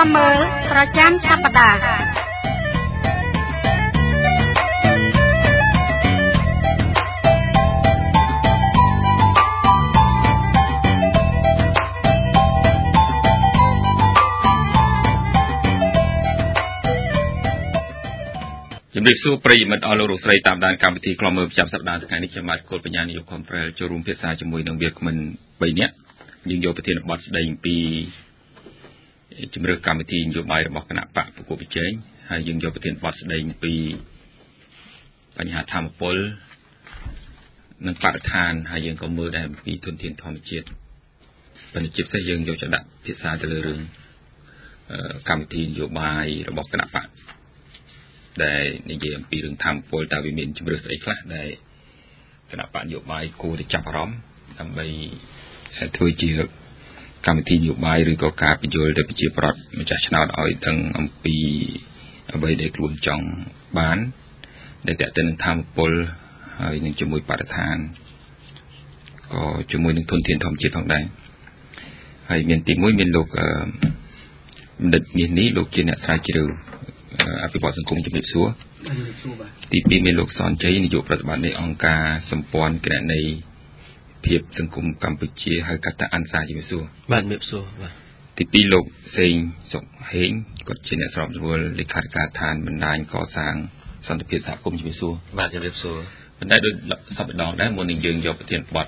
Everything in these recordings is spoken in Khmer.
មើលប្រចាំសប្តាហ៍ជំរាបសួរប្រិយមិត្តអស់លោកលោកស្រីតាមដានកម្មវិធីខ្លំមើលប្រចាំសប្តាហ៍ថ្ងៃនេះខ្ញុំបាទគោលបញ្ញានាយកខំប្រែចូលរួមភាសាជាមួយនឹងវាគ្មិន3នាក់យើងយកប្រធានបទស្ដីអំពីជំរឿកម្មវិធីនយោបាយរបស់គណៈបកប្រកួតប្រជែងហើយយើងយកប្រធានបទស្ដីអំពីបញ្ហាធម្មពលនិងបរិស្ថានហើយយើងក៏មើលដែរអំពីធនធានធម្មជាតិប៉ុន្តែជាពិសេសយើងយកទៅដាក់ភាសាទៅលើរឿងកម្មវិធីនយោបាយរបស់គណៈបកដែលនិយាយអំពីរឿងធម្មពលតើវាមានជំរឿស្អីខ្លះដែលគណៈបកនយោបាយគួរតែចាប់អារម្មណ៍ដើម្បីធ្វើជាកម្មវិធីនយោបាយឬក៏ការបញ្យល់ទៅប្រជាប្រដ្ឋម្ចាស់ឆ្នោតឲ្យដឹងអំពីអ្វីដែលខ្លួនចង់បានដែលតេតិននឹងធម្មពលហើយនឹងជាមួយបរិស្ថានក៏ជាមួយនឹងធនធានធម្មជាតិផងដែរហើយមានទី1មានលោកបណ្ឌិតមាសនេះលោកជាអ្នកស្រាវជ្រាវអភិវឌ្ឍសង្គមជំរាបសួរទី2មានលោកសនជ័យនាយកប្រតិបត្តិនៃអង្គការសម្ព័ន្ធគណនេយ្យភាពសង្គមកម្ពុជាហៅកាត់ថាអានសាជំរាបសួរបាទជំរាបសួរបាទទី2លោកសេងសុកហេងគាត់ជាអ្នកស្របសម្រួលលេខាធិការឋានបណ្ដាញកសាងសន្តិភាពសហគមន៍ជំរាបសួរបាទជំរាបសួរប៉ុន្តែដូចសប្តាហ៍ដែរមុននឹងយើងយកប្រធានបទ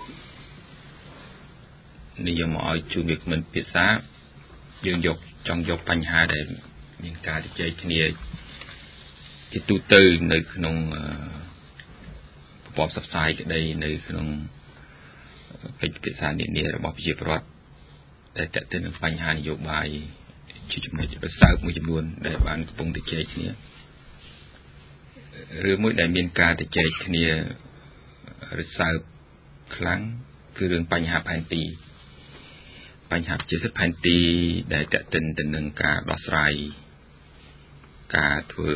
នេះយកមកឲ្យជួនវាគ្មិនភាសាយើងចង់យកបញ្ហាដែលមានការជជែកគ្នាជាទូទៅនៅក្នុងប្រព័ន្ធផ្សព្វផ្សាយក្តីនៅក្នុងកិច្ចពិភាក្សានានារបស់ប្រជាពលរដ្ឋដែលតេតិននឹងបញ្ហានយោបាយជាចំណុចរសើបមួយចំនួនដែលបានកំពុងជជែកគ្នារឿងមួយដែលមានការជជែកគ្នារសើបខ្លាំងគឺរឿងបញ្ហាផែនទីបញ្ហាជាសិទ្ធិផែនទីដែលតេតិនទៅនឹងការដោះស្រាយការធ្វើ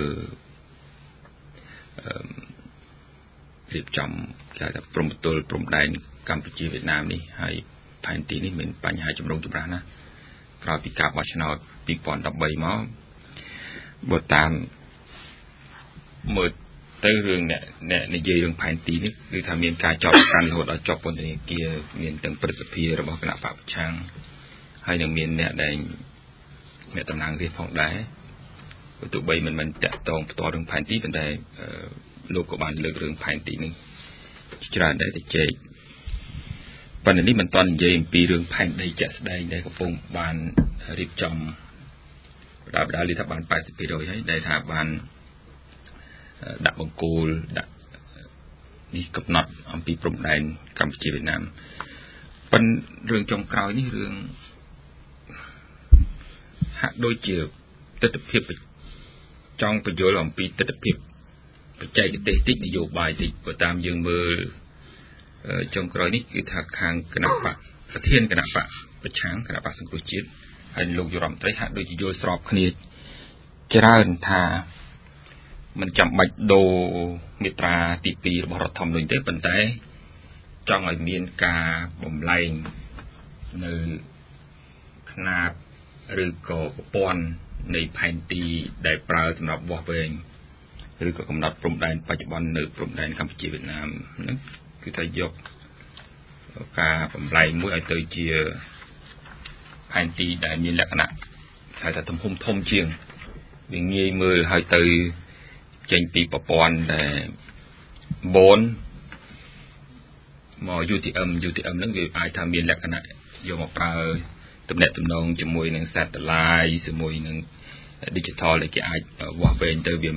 រៀបចំគេថាព្រំប្រទល់ព្រំដែនកម្ពុជាវៀតណាមនេះហើយផែនទីនេះមានបញ្ហាចម្រូងចម្រាសណាស់ក្រោយពីការបោះឆ្នោត2013មកបើតាមមើលទៅរឿងអ្នកនិយាយរឿងផែនទីនេះគឺថាមានការចោទប្រកាន់រហូតដល់ជាប់ពន្ធនាគារមានទាំងព្រឹទ្ធសភារបស់គណៈបព្វប្រឆាំងហើយនឹងមានអ្នកដែលអ្នកតំណាងរាស្ត្រផងដែរទោះបីមិនតាក់ទងផ្ទាល់រឿងផែនទីប៉ុន្តែលោកក៏បានលើករឿងផែនទីនេះច្រើនដែរទៅជែកប៉ុន្តែនេះមិនទាន់និយាយអំពីរឿងផែនដីជាក់ស្ដែងដែលកំពុងបានរៀបចំបដាលីថាបាន 80% ហើយដែលថាបានដាក់បង្គោលដាក់នេះកំណត់អំពីព្រំដែនកម្ពុជាវៀតណាមប៉ុន្តែរឿងចុងក្រោយនេះរឿងហាក់ដូចជាទស្សនវិជ្ជាចង់បញ្យល់អំពីទស្សនវិជ្ជាបច្ចេកទេសតិចនយោបាយតិចបើតាមយើងមើលចុងក្រោយនេះគឺថាខាងគណៈបកប្រធានគណៈបកប្រឆាំងគណៈបកសង្គ្រោះជាតិហើយលោកយុរដ្ឋមន្ត្រីហាក់ដូចជាយល់ស្របគ្នាច្រើនថាមិនចាំបាច់ដូរមាត្រាទី2របស់រដ្ឋធម្មនុញ្ញទេប៉ុន្តែចង់ឲ្យមានការបំលែងនៅຂະឬក៏ប្រព័ន្ធនៃផែនទីដែលប្រើសម្រាប់វាស់វែងឬក៏កំណត់ព្រំដែនបច្ចុប្បន្ននៅព្រំដែនកម្ពុជាវៀតណាមហ្នឹងគឺថាយកការបំលែងមួយឲ្យទៅជាផែនទីដែលមានលក្ខណៈហៅថាទំហំធំជាងវាងាយមើលឲ្យទៅចេញពីប្រព័ន្ធដែលបនមក UTM ហ្នឹងវាអាចថាមានលក្ខណៈយកមកប្រើទំនាក់ទំនងជាមួយនឹង satellite ជាមួយនឹង digital ដែលគេអាចវាស់វែងទៅវា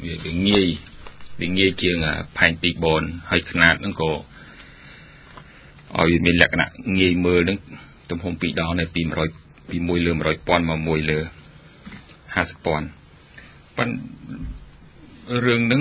ងាយជាងផែនទីបនហើយຂະហ្នឹងក៏ឲ្យមានលក្ខណៈងាយមើលនឹងទំហំ2ដងពី100ពី1លើ100,000មក1លើ50,000ប៉ុន្តែរឿងហ្នឹង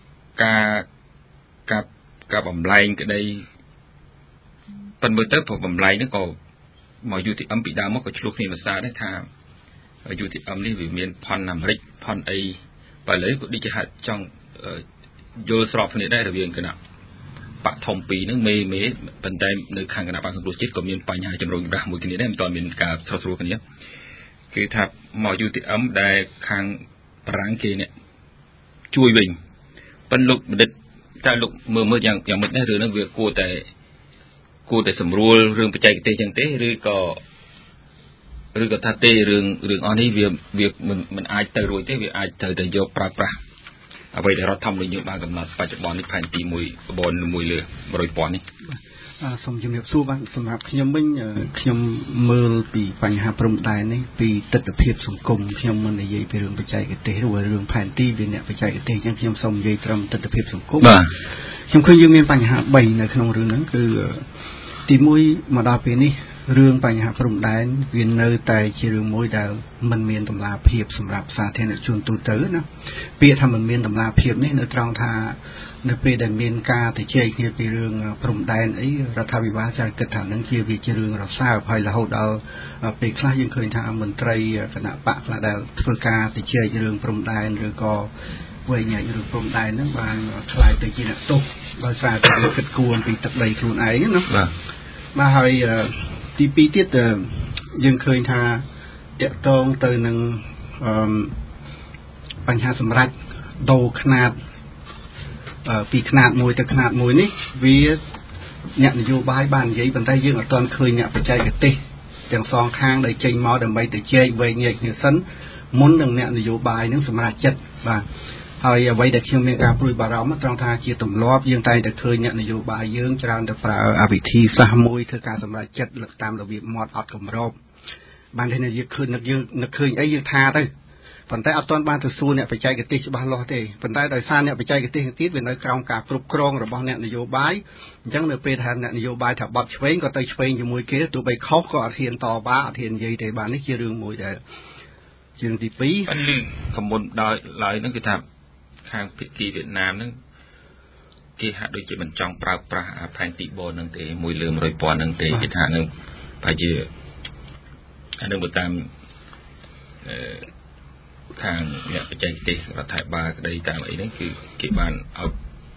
ការបំលែងក្តីប៉ុន្តែមើលទៅបំលែងហ្នឹងក៏មក UTM ពីដើមមកក៏ឆ្លោះគ្នាភាសាដែរថា UTM នេះវាមានផនអាមេរិកផនអីបើឥឡូវក៏ដូចជាហាក់ចង់យល់ស្របគ្នាដែររវាងគណៈបកធំពីរហ្នឹងមេប៉ុន្តែនៅខាងគណៈបកសង្គ្រោះជាតិក៏មានបញ្ហាចម្រូងចម្រាសមួយគ្នាដែរមិនទាន់មានការស្រោះស្រួលគ្នាគឺថាមក UTM ដែលខាងប្រាំងគេនេះជួយវិញប៉ុន្តែលោកបណ្ឌិតតែលោកមើលយ៉ាងម៉េចដែររឿងហ្នឹងវាគួរតែសម្រួលរឿងបច្ចេកទេសចឹងទេឬក៏ថាទេរឿងអស់នេះវាមិនអាចទៅរួចទេវាអាចត្រូវតែយកប្រើប្រាស់អ្វីដែលរដ្ឋធម្មនុញ្ញយើងបានកំណត់បច្ចុប្បន្ននេះផែនទី1បបន1លើ 100,000 នេះសូមជំរាបសួរបាទសម្រាប់ខ្ញុំវិញខ្ញុំមើលពីបញ្ហាព្រំដែននេះពីទស្សនវិជ្ជាសង្គមខ្ញុំមិននិយាយពីរឿងបច្ចេកទេសឬរឿងផែនទីវាអ្នកបច្ចេកទេសអញ្ចឹងខ្ញុំសូមនិយាយត្រឹមទស្សនវិជ្ជាសង្គមបាទខ្ញុំឃើញយើងមានបញ្ហា3នៅក្នុងរឿងហ្នឹងគឺទី1មកដល់ពេលនេះរឿងបញ្ហាព្រំដែនវានៅតែជារឿងមួយដែលមិនមានតម្លាភាពសម្រាប់សាធារណជនទូទៅណាពាក្យថាមិនមានតម្លាភាពនេះនៅត្រង់ថានៅពេលដែលមានការទៅជែកគ្នាពីរឿងព្រំដែនអីរដ្ឋាភិបាលចាត់គិតថានឹងវាជារឿងរសើបហើយរហូតដល់ពេលខ្លះយើងឃើញថាមន្ត្រីគណៈបកខ្លះដែលធ្វើការទៅជែករឿងព្រំដែនឬក៏វែងញែករឿងព្រំដែនហ្នឹងបានខ្លាយទៅជាអ្នកទោសដោយសារតែគិតគូរពីទឹកដីខ្លួនឯងណាបាទហើយទី2ទៀតយើងឃើញថាតកតងទៅនឹងបញ្ហាសម្រាប់ដូរຂະຫນាតពីຂະຫນាតមួយទៅຂະຫນាតមួយនេះវាអ្នកនយោបាយបាននិយាយប៉ុន្តែយើងអត់ទាន់ឃើញអ្នកបច្ចេកទេសទាំងសងខាងដែលចេញមកដើម្បីទៅជែកវែងញែកគ្នាសិនមុននឹងអ្នកនយោបាយនឹងសម្រាប់ចិត្តបាទហើយអ្វីដែលខ្ញុំមានការព្រួយបារម្ភត្រង់ថាជាទម្លាប់យើងតែងតែឃើញអ្នកនយោបាយយើងច្រើនតែប្រើអវិធីសាស្ត្រមួយធ្វើការសម្រេចចិត្តតាមរបៀបមាត់អត់គម្របបានតែយើងឃើញនឹកឃើញអីយើងថាទៅប៉ុន្តែអត់ទាន់បានទៅសួរអ្នកបច្ចេកទេសច្បាស់លាស់ទេប៉ុន្តែដោយសារអ្នកបច្ចេកទេសទៀតវានៅក្រោមការគ្រប់គ្រងរបស់អ្នកនយោបាយអញ្ចឹងនៅពេលថាអ្នកនយោបាយថាបត់ឆ្វេងក៏ទៅឆ្វេងជាមួយគេទោះបីខុសក៏អត់ហ៊ានតបអត់ហ៊ាននិយាយទេបាទនេះជារឿងមួយដែលជារឿងទី2 បានលឺខមុនដល់ឡើយហ្នឹងគឺថាខាងភាគីវៀតណាមហ្នឹងគេហាក់ដូចជាមិនចង់ប្រើប្រាស់ផែនទីបនហ្នឹងទេ1លើ 100,000 ហ្នឹងទេគេថានឹងប្រហែលជាអានឹងទៅតាមខាងអ្នកបច្ចេកទេសរដ្ឋាភិបាលក្តីតាមអីហ្នឹងគឺគេបានឲ្យ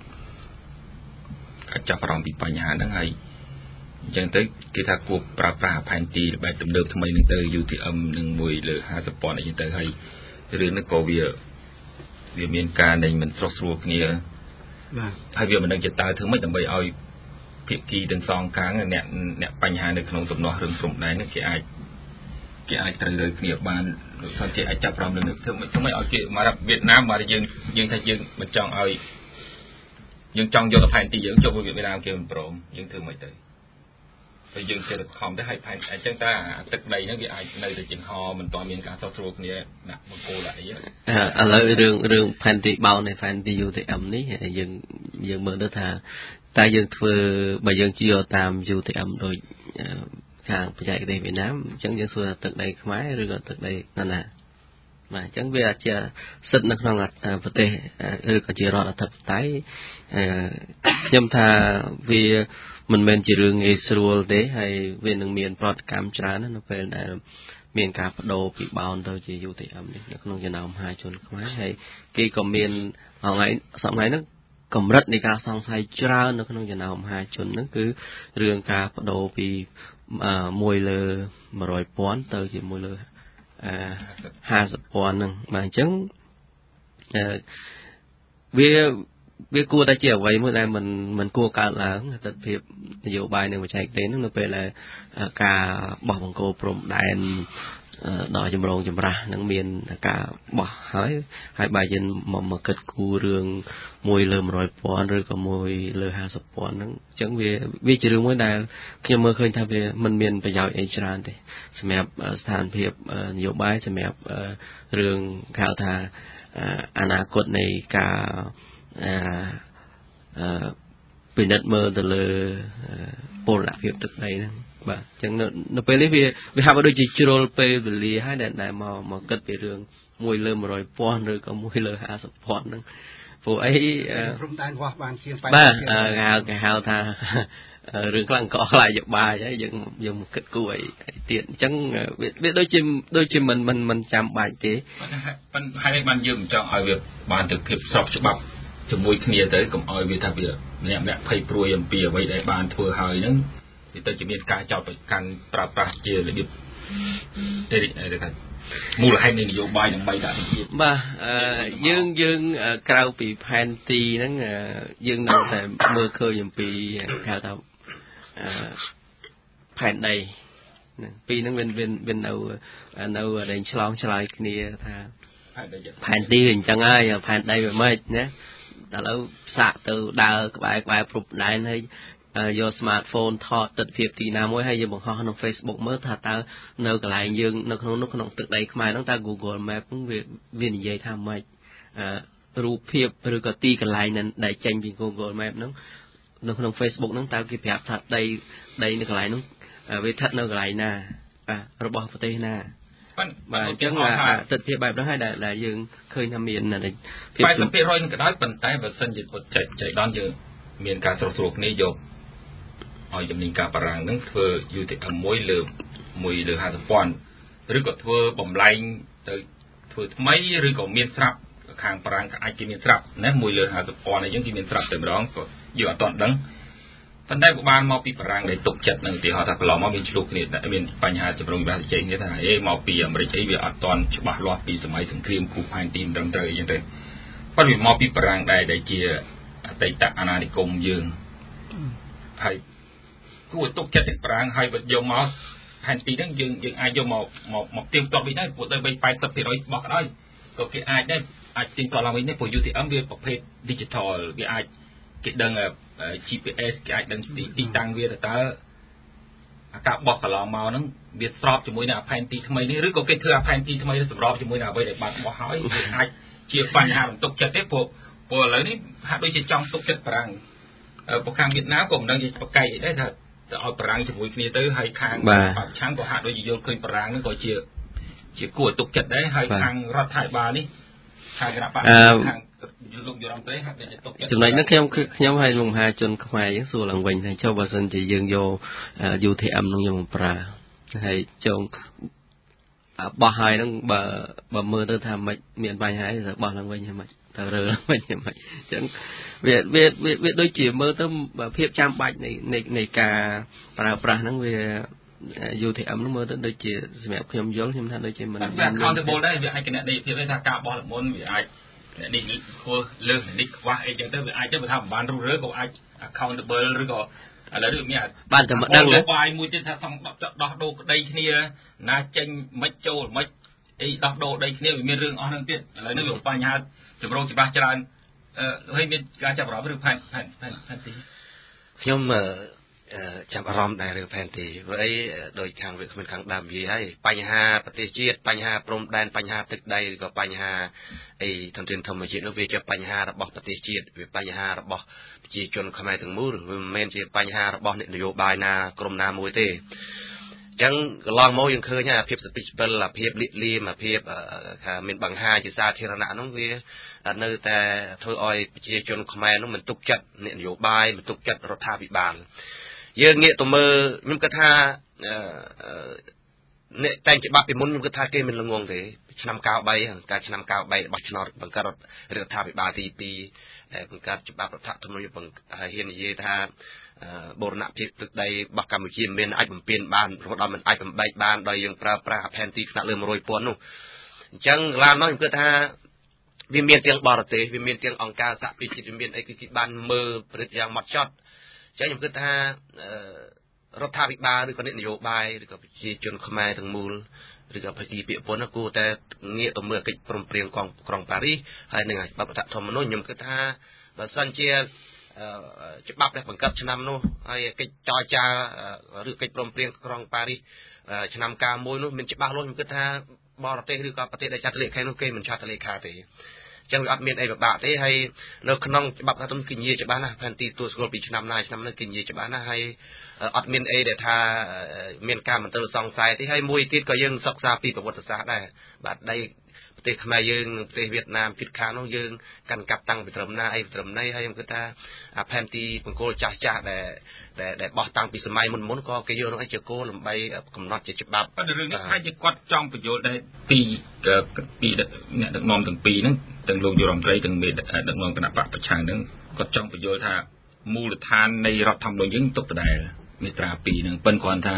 ការចាប់អារម្មណ៍ពីបញ្ហាហ្នឹងហើយអញ្ចឹងទៅគេថាគួរប្រើប្រាស់ផែនទីបែបទំនើបថ្មីហ្នឹងទៅ UTM នឹង1លើ 50,000 អីចឹងទៅហើយរឿងហ្នឹងក៏វាមានការនៃមិនស្រស់ស្រួលគ្នាបាទហើយវាមិនដឹងជាតើធ្វើម៉េចដើម្បីឲ្យភាគីទាំងសងខាងអ្នកបញ្ហានៅក្នុងទំនាស់រឿងព្រំដែនហ្នឹងគេអាចត្រូវរើគ្នាបានសិនជាអាចចាប់អារម្មណ៍នឹងធ្វើម៉េចឲ្យគេមកវៀតណាមមកយើងថាយើងមិនចង់ឲ្យយើងចង់យកផែនទីយើងចុះវៀតណាមគេមិនព្រមយើងធ្វើម៉េចទៅហើយយើងចេះតែខំទៅឲ្យផែនអញ្ចឹងតាទឹកដីហ្នឹងវាអាចនៅតែចង្ហមិនទាន់មានការស្រស់ស្រួលគ្នាដាក់បង្គោលដាក់អីឥឡូវរឿងផែនទីបោននៃផែនទី UTM នេះយើងមើលទៅថាតែយើងធ្វើបើយើងជឿតាម UTM ដូចខាងបច្ចេកទេសវៀតណាមអញ្ចឹងយើងសួរថាទឹកដីខ្មែរឬក៏ទឹកដីណាបាទអញ្ចឹងវាជាសិទ្ធិនៅក្នុងប្រទេសឬក៏ជារដ្ឋអធិបតេយ្យខ្ញុំថាវាមិនមែនជារឿងងាយស្រួលទេហើយវានឹងមានប្រតិកម្មច្រើននៅពេលដែលមានការបដូរពីបោនទៅជា UTM នេះនៅក្នុងចំណោមមហាជនខ្មែរហើយគេក៏មានថ្ងៃហ្នឹងកម្រិតនៃការសង្ស័យច្រើននៅក្នុងចំណោមមហាជនហ្នឹងគឺរឿងការបដូរពី1លើ 100,000 ទៅជា1លើ 50,000 ហ្នឹងបាទអញ្ចឹងវាគួរតែជាអ្វីមួយដែលមិនគួរកើតឡើងទស្សនវិជ្ជានយោបាយនិងបច្ចេកទេសហ្នឹងនៅពេលដែលការបោះបង្គោលព្រំដែនដល់ចម្រងចម្រាស់នឹងមានការបោះហើយបើយើងមកគិតគូររឿង1លើ 100,000 ឬក៏1លើ 50,000 ហ្នឹងអញ្ចឹងវាជារឿងមួយដែលខ្ញុំមើលឃើញថាវាមិនមានប្រយោជន៍អីច្រើនទេសម្រាប់ស្ថានភាពនយោបាយសម្រាប់រឿងហៅថាអនាគតនៃការពិនិត្យមើលទៅលើពលរដ្ឋភាពទឹកដីហ្នឹងបាទអញ្ចឹងនៅពេលនេះវាហាក់ដូចជាជ្រុលពេលវេលាហើយដែលមកគិតពីរឿង1លើ 100,000 ឬក៏1លើ 50,000 ហ្នឹងព្រោះអីព្រំដែនវាស់បានជា 80បាទគេហៅថារឿងខ្លាំងកខ្លាយយោបាយហើយយើងមកគិតគូរអីទៀតអញ្ចឹងវាដូចជាមិនចាំបាច់ទេប៉ុន្តែហើយបានយើងមិនចង់ឲ្យវាបានទៅភាពស្របច្បាប់ជាមួយគ្នាទៅកុំឲ្យវាថាវាម្នាក់ភ័យព្រួយអំពីអ្វីដែលបានធ្វើហើយហ្នឹងវាទៅជាមានការចោទប្រកាន់ប្រើប្រាស់ជារបៀបមូលហេតុនៃនយោបាយដើម្បីដាក់វិជាបាទយើងក្រៅពីផែនទីហ្នឹងយើងនៅតែមើលឃើញអំពីហៅថាផែនដីហ្នឹងពីហ្នឹងវានៅតែឆ្លងឆ្លើយគ្នាថាផែនទីអញ្ចឹងហើយផែនដីវាមិនណាដល់ឥឡូវសាក់ទៅដើរក្បែរព្រំដែនហើយយក smartphone ថតទិដ្ឋភាពទីណាមួយហើយយើងបង្ហោះក្នុង Facebook មើលថាតើនៅកន្លែងយើងនៅក្នុងទឹកដីខ្មែរហ្នឹងតើ Google Map ហ្នឹងវានិយាយថាម៉េចរូបភាពឬក៏ទីកន្លែងដែលចេញពី Google Map ហ្នឹងនៅក្នុង Facebook ហ្នឹងតើគេប្រាប់ថាដីនៅកន្លែងហ្នឹងវាស្ថិតនៅកន្លែងណារបស់ប្រទេសណាបាទអញ្ចឹងទិដ្ឋភាពបែបហ្នឹងហើយដែលយើងឃើញថាមានភាព 80% នឹងក៏ដោយប៉ុន្តែបើសិនជាចៃដន្យយើងមានការស្រោះស្រួលគ្នាយកឲ្យជំនាញការបារាំងហ្នឹងធ្វើ UTM មួយលើ 50,000 ឬក៏ធ្វើបំលែងទៅធ្វើថ្មីឬក៏មានស្រាប់ខាងបារាំងអាចគេមានស្រាប់ណាមួយលើ 50,000 អីចឹងគេមានស្រាប់តែម្ដងក៏យើងអត់ទាន់ដឹងប៉ុន្តែក៏បានមកពីបារាំងដែលទុកចិត្តនឹងឧទាហរណ៍ថាកន្លងមកមានឆ្លុះគ្នាមានបញ្ហាចម្រុងវិបត្តិជ័យគ្នាថាមកពីអាមេរិកអីវាអត់ទាន់ច្បាស់លាស់ពីសម័យសង្គ្រាមគូផែនទីមិនត្រឹមត្រូវអីចឹងទៅប៉ុន្តែវាមកពីបារាំងដែលជាអតីតអាណានិគមយើងហើយគួរទុកចិត្តបារាំងហើយបើយកមកផែនទីហ្នឹងយើងអាចយកមកទៀងទាត់វិញដែរព្រោះទៅវិញ 80% របស់ក៏ដោយក៏គេអាចដែរអាចទៀងទាត់ឡើងវិញដែរព្រោះ UTM វាប្រភេទ digital វាអាចគេដឹង GPS គេអាចដឹងទីតាំងវាទៅតើអាការបោះកន្លងមកហ្នឹងវាស្របជាមួយនឹងផែនទីថ្មីនេះឬក៏គេធ្វើផែនទីថ្មីនេះសម្របជាមួយនឹងអ្វីដែលបានបោះហើយវាអាចជាបញ្ហាបន្ទុកចិត្តទេព្រោះឥឡូវនេះហាក់ដូចជាចង់ទុកចិត្តបារាំងប្រខាងវៀតណាមក៏មិនដឹងជាប្រកែកអីដែរថាឲ្យបារាំងជាមួយគ្នាទៅហើយខាងបច្ឆាំងក៏ហាក់ដូចជាយល់ឃើញបារាំងហ្នឹងក៏ជាគួរទុកចិត្តដែរហើយខាងរដ្ឋាភិបាលនេះខាងគណៈបកខាងលោកយរដ្ឋមន្ត្រីហាក់ដូចជាទុកចិត្តចំណុចហ្នឹងខ្ញុំឲ្យលោកមហាជនខ្មែរយើងសួរឡើងវិញថាចុះបើសិនជាយើងយក UTM ហ្នឹងយកមកប្រើហើយចុងបោះហើយហ្នឹងបើមើលទៅថាមិនមានបញ្ហាទេបោះឡើងវិញហ្នឹងមិនទៅរើឡើងវិញហ្នឹងមិនអញ្ចឹងវាដូចជាមើលទៅភាពចាំបាច់នៃការប្រើប្រាស់ហ្នឹងវា UTM ហ្នឹងមើលទៅដូចជាសម្រាប់ខ្ញុំយល់ខ្ញុំថាដូចជាមិន accountable ដែរវាអាចគណនេយ្យភាពថាការបោះល្មុនវាអាចនេះខួរលើសនេះខ្វះអីចឹងទៅវាអាចទៅបើថាមិនបានរុះរើក៏អាច accountable ឬក៏ឥឡូវនេះមានបានតែមិនដឹងទេបាយមួយទៀតថាសំដោះដូរក្តីគ្នាណាចេញមិនចូលមិនអីដោះដូរដីគ្នាវាមានរឿងអស់ហ្នឹងទៀតឥឡូវនេះវាបញ្ហាចម្រូងច្បាស់ច្រើនហើយមានការចាប់អារម្មណ៍ឬផែនទីខ្ញុំចាប់អារម្មណ៍ដែរឬផែនទីព្រោះអីដោយខាងវាគ្មានខាងដើមនិយាយហើយបញ្ហាប្រទេសជាតិបញ្ហាព្រំដែនបញ្ហាទឹកដីឬក៏បញ្ហាអីធនធានធម្មជាតិនោះវាជាបញ្ហារបស់ប្រទេសជាតិវាបញ្ហារបស់ប្រជាជនខ្មែរទាំងមូលវាមិនមែនជាបញ្ហារបស់អ្នកនយោបាយណាក្រុមណាមួយទេអញ្ចឹងកន្លងមកយើងឃើញថាភាពស្ពីចពិលភាពលៀកលាមភាពថាមានបង្ហាញជាសាធារណៈនោះវានៅតែធ្វើឲ្យប្រជាជនខ្មែរនោះមិនទុកចិត្តអ្នកនយោបាយមិនទុកចិត្តរដ្ឋាភិបាលយើងងាកទៅមើលខ្ញុំគិតថាអ្នកតែងច្បាប់ពីមុនខ្ញុំគិតថាគេមិនល្ងងទេឆ្នាំ93ការឆ្នាំ93របស់ឆ្នោតបង្កើតរដ្ឋាភិបាលទី2ដែលបង្កើតច្បាប់រដ្ឋធម្មនុញ្ញហើយហ៊ាននិយាយថាបូរណភាពទឹកដីរបស់កម្ពុជាមិនអាចបំពេញបានរហូតដល់មិនអាចបំបែកបានដោយយើងប្រើប្រាស់ផែនទីថ្នាក់លើ 100,000 នោះអញ្ចឹងឡាននោះខ្ញុំគិតថាវាមានទាំងបរទេសវាមានទាំងអង្គការសហប្រជាជាតិមានអីគឺគេបានមើលព្រឹត្តយ៉ាងម៉ត់ចត់អញ្ចឹងខ្ញុំគិតថារដ្ឋាភិបាលឬក៏អ្នកនយោបាយឬក៏ប្រជាជនខ្មែរទាំងមូលឬក៏ប្រជាពាក្យពន្ធគួរតែងាកទៅមើលកិច្ចព្រមព្រៀងក្រុងប៉ារីសហើយនឹងច្បាប់រដ្ឋធម្មនុញ្ញខ្ញុំគិតថាបើសិនជាច្បាប់ដែលបង្កើតឆ្នាំនោះហើយកិច្ចចរចាឬកិច្ចព្រមព្រៀងក្រុងប៉ារីសឆ្នាំ91នោះមានច្បាស់លាស់ខ្ញុំគិតថាបរទេសឬក៏ប្រទេសដែលចាត់លេខនោះគេមិនចាត់លេខាទេចឹងវាអត់មានអីពិបាកទេហើយនៅក្នុងច្បាប់ថាទំគញ្ញាច្បាស់ណាស់ផែនទីទួលស្គាល់ពីឆ្នាំណាឆ្នាំនេះគញ្ញាច្បាស់ណាស់ហើយអត់មានអីដែលថាមានការមន្ទិលសង្ស័យទេហើយមួយទៀតក៏យើងសិក្សាពីប្រវត្តិសាស្ត្រដែរបាទដីប្រទេសខ្មែរយើងនិងប្រទេសវៀតណាមជិតខាងនោះយើងកាន់កាប់តាំងពីត្រឹមណាអីត្រឹមណីហើយខ្ញុំគិតថាផែនទីបង្គោលចាស់ដែលបោះតាំងពីសម័យមុនក៏គេយកនោះឲ្យជាគោលដើម្បីកំណត់ជាច្បាប់ប៉ុន្តែរឿងនេះថាជាគាត់ចង់បញ្យល់ដែរពីអ្នកដឹកនាំទាំងពីរហ្នឹងទាំងលោកយុរដ្ឋមន្ត្រីទាំងមេដឹកនាំគណៈបកប្រឆាំងហ្នឹងគាត់ចង់បញ្យល់ថាមូលដ្ឋាននៃរដ្ឋធម្មនុញ្ញយើងទុកដដែលមាត្រា2ហ្នឹងប៉ុន្តែគ្រាន់ថា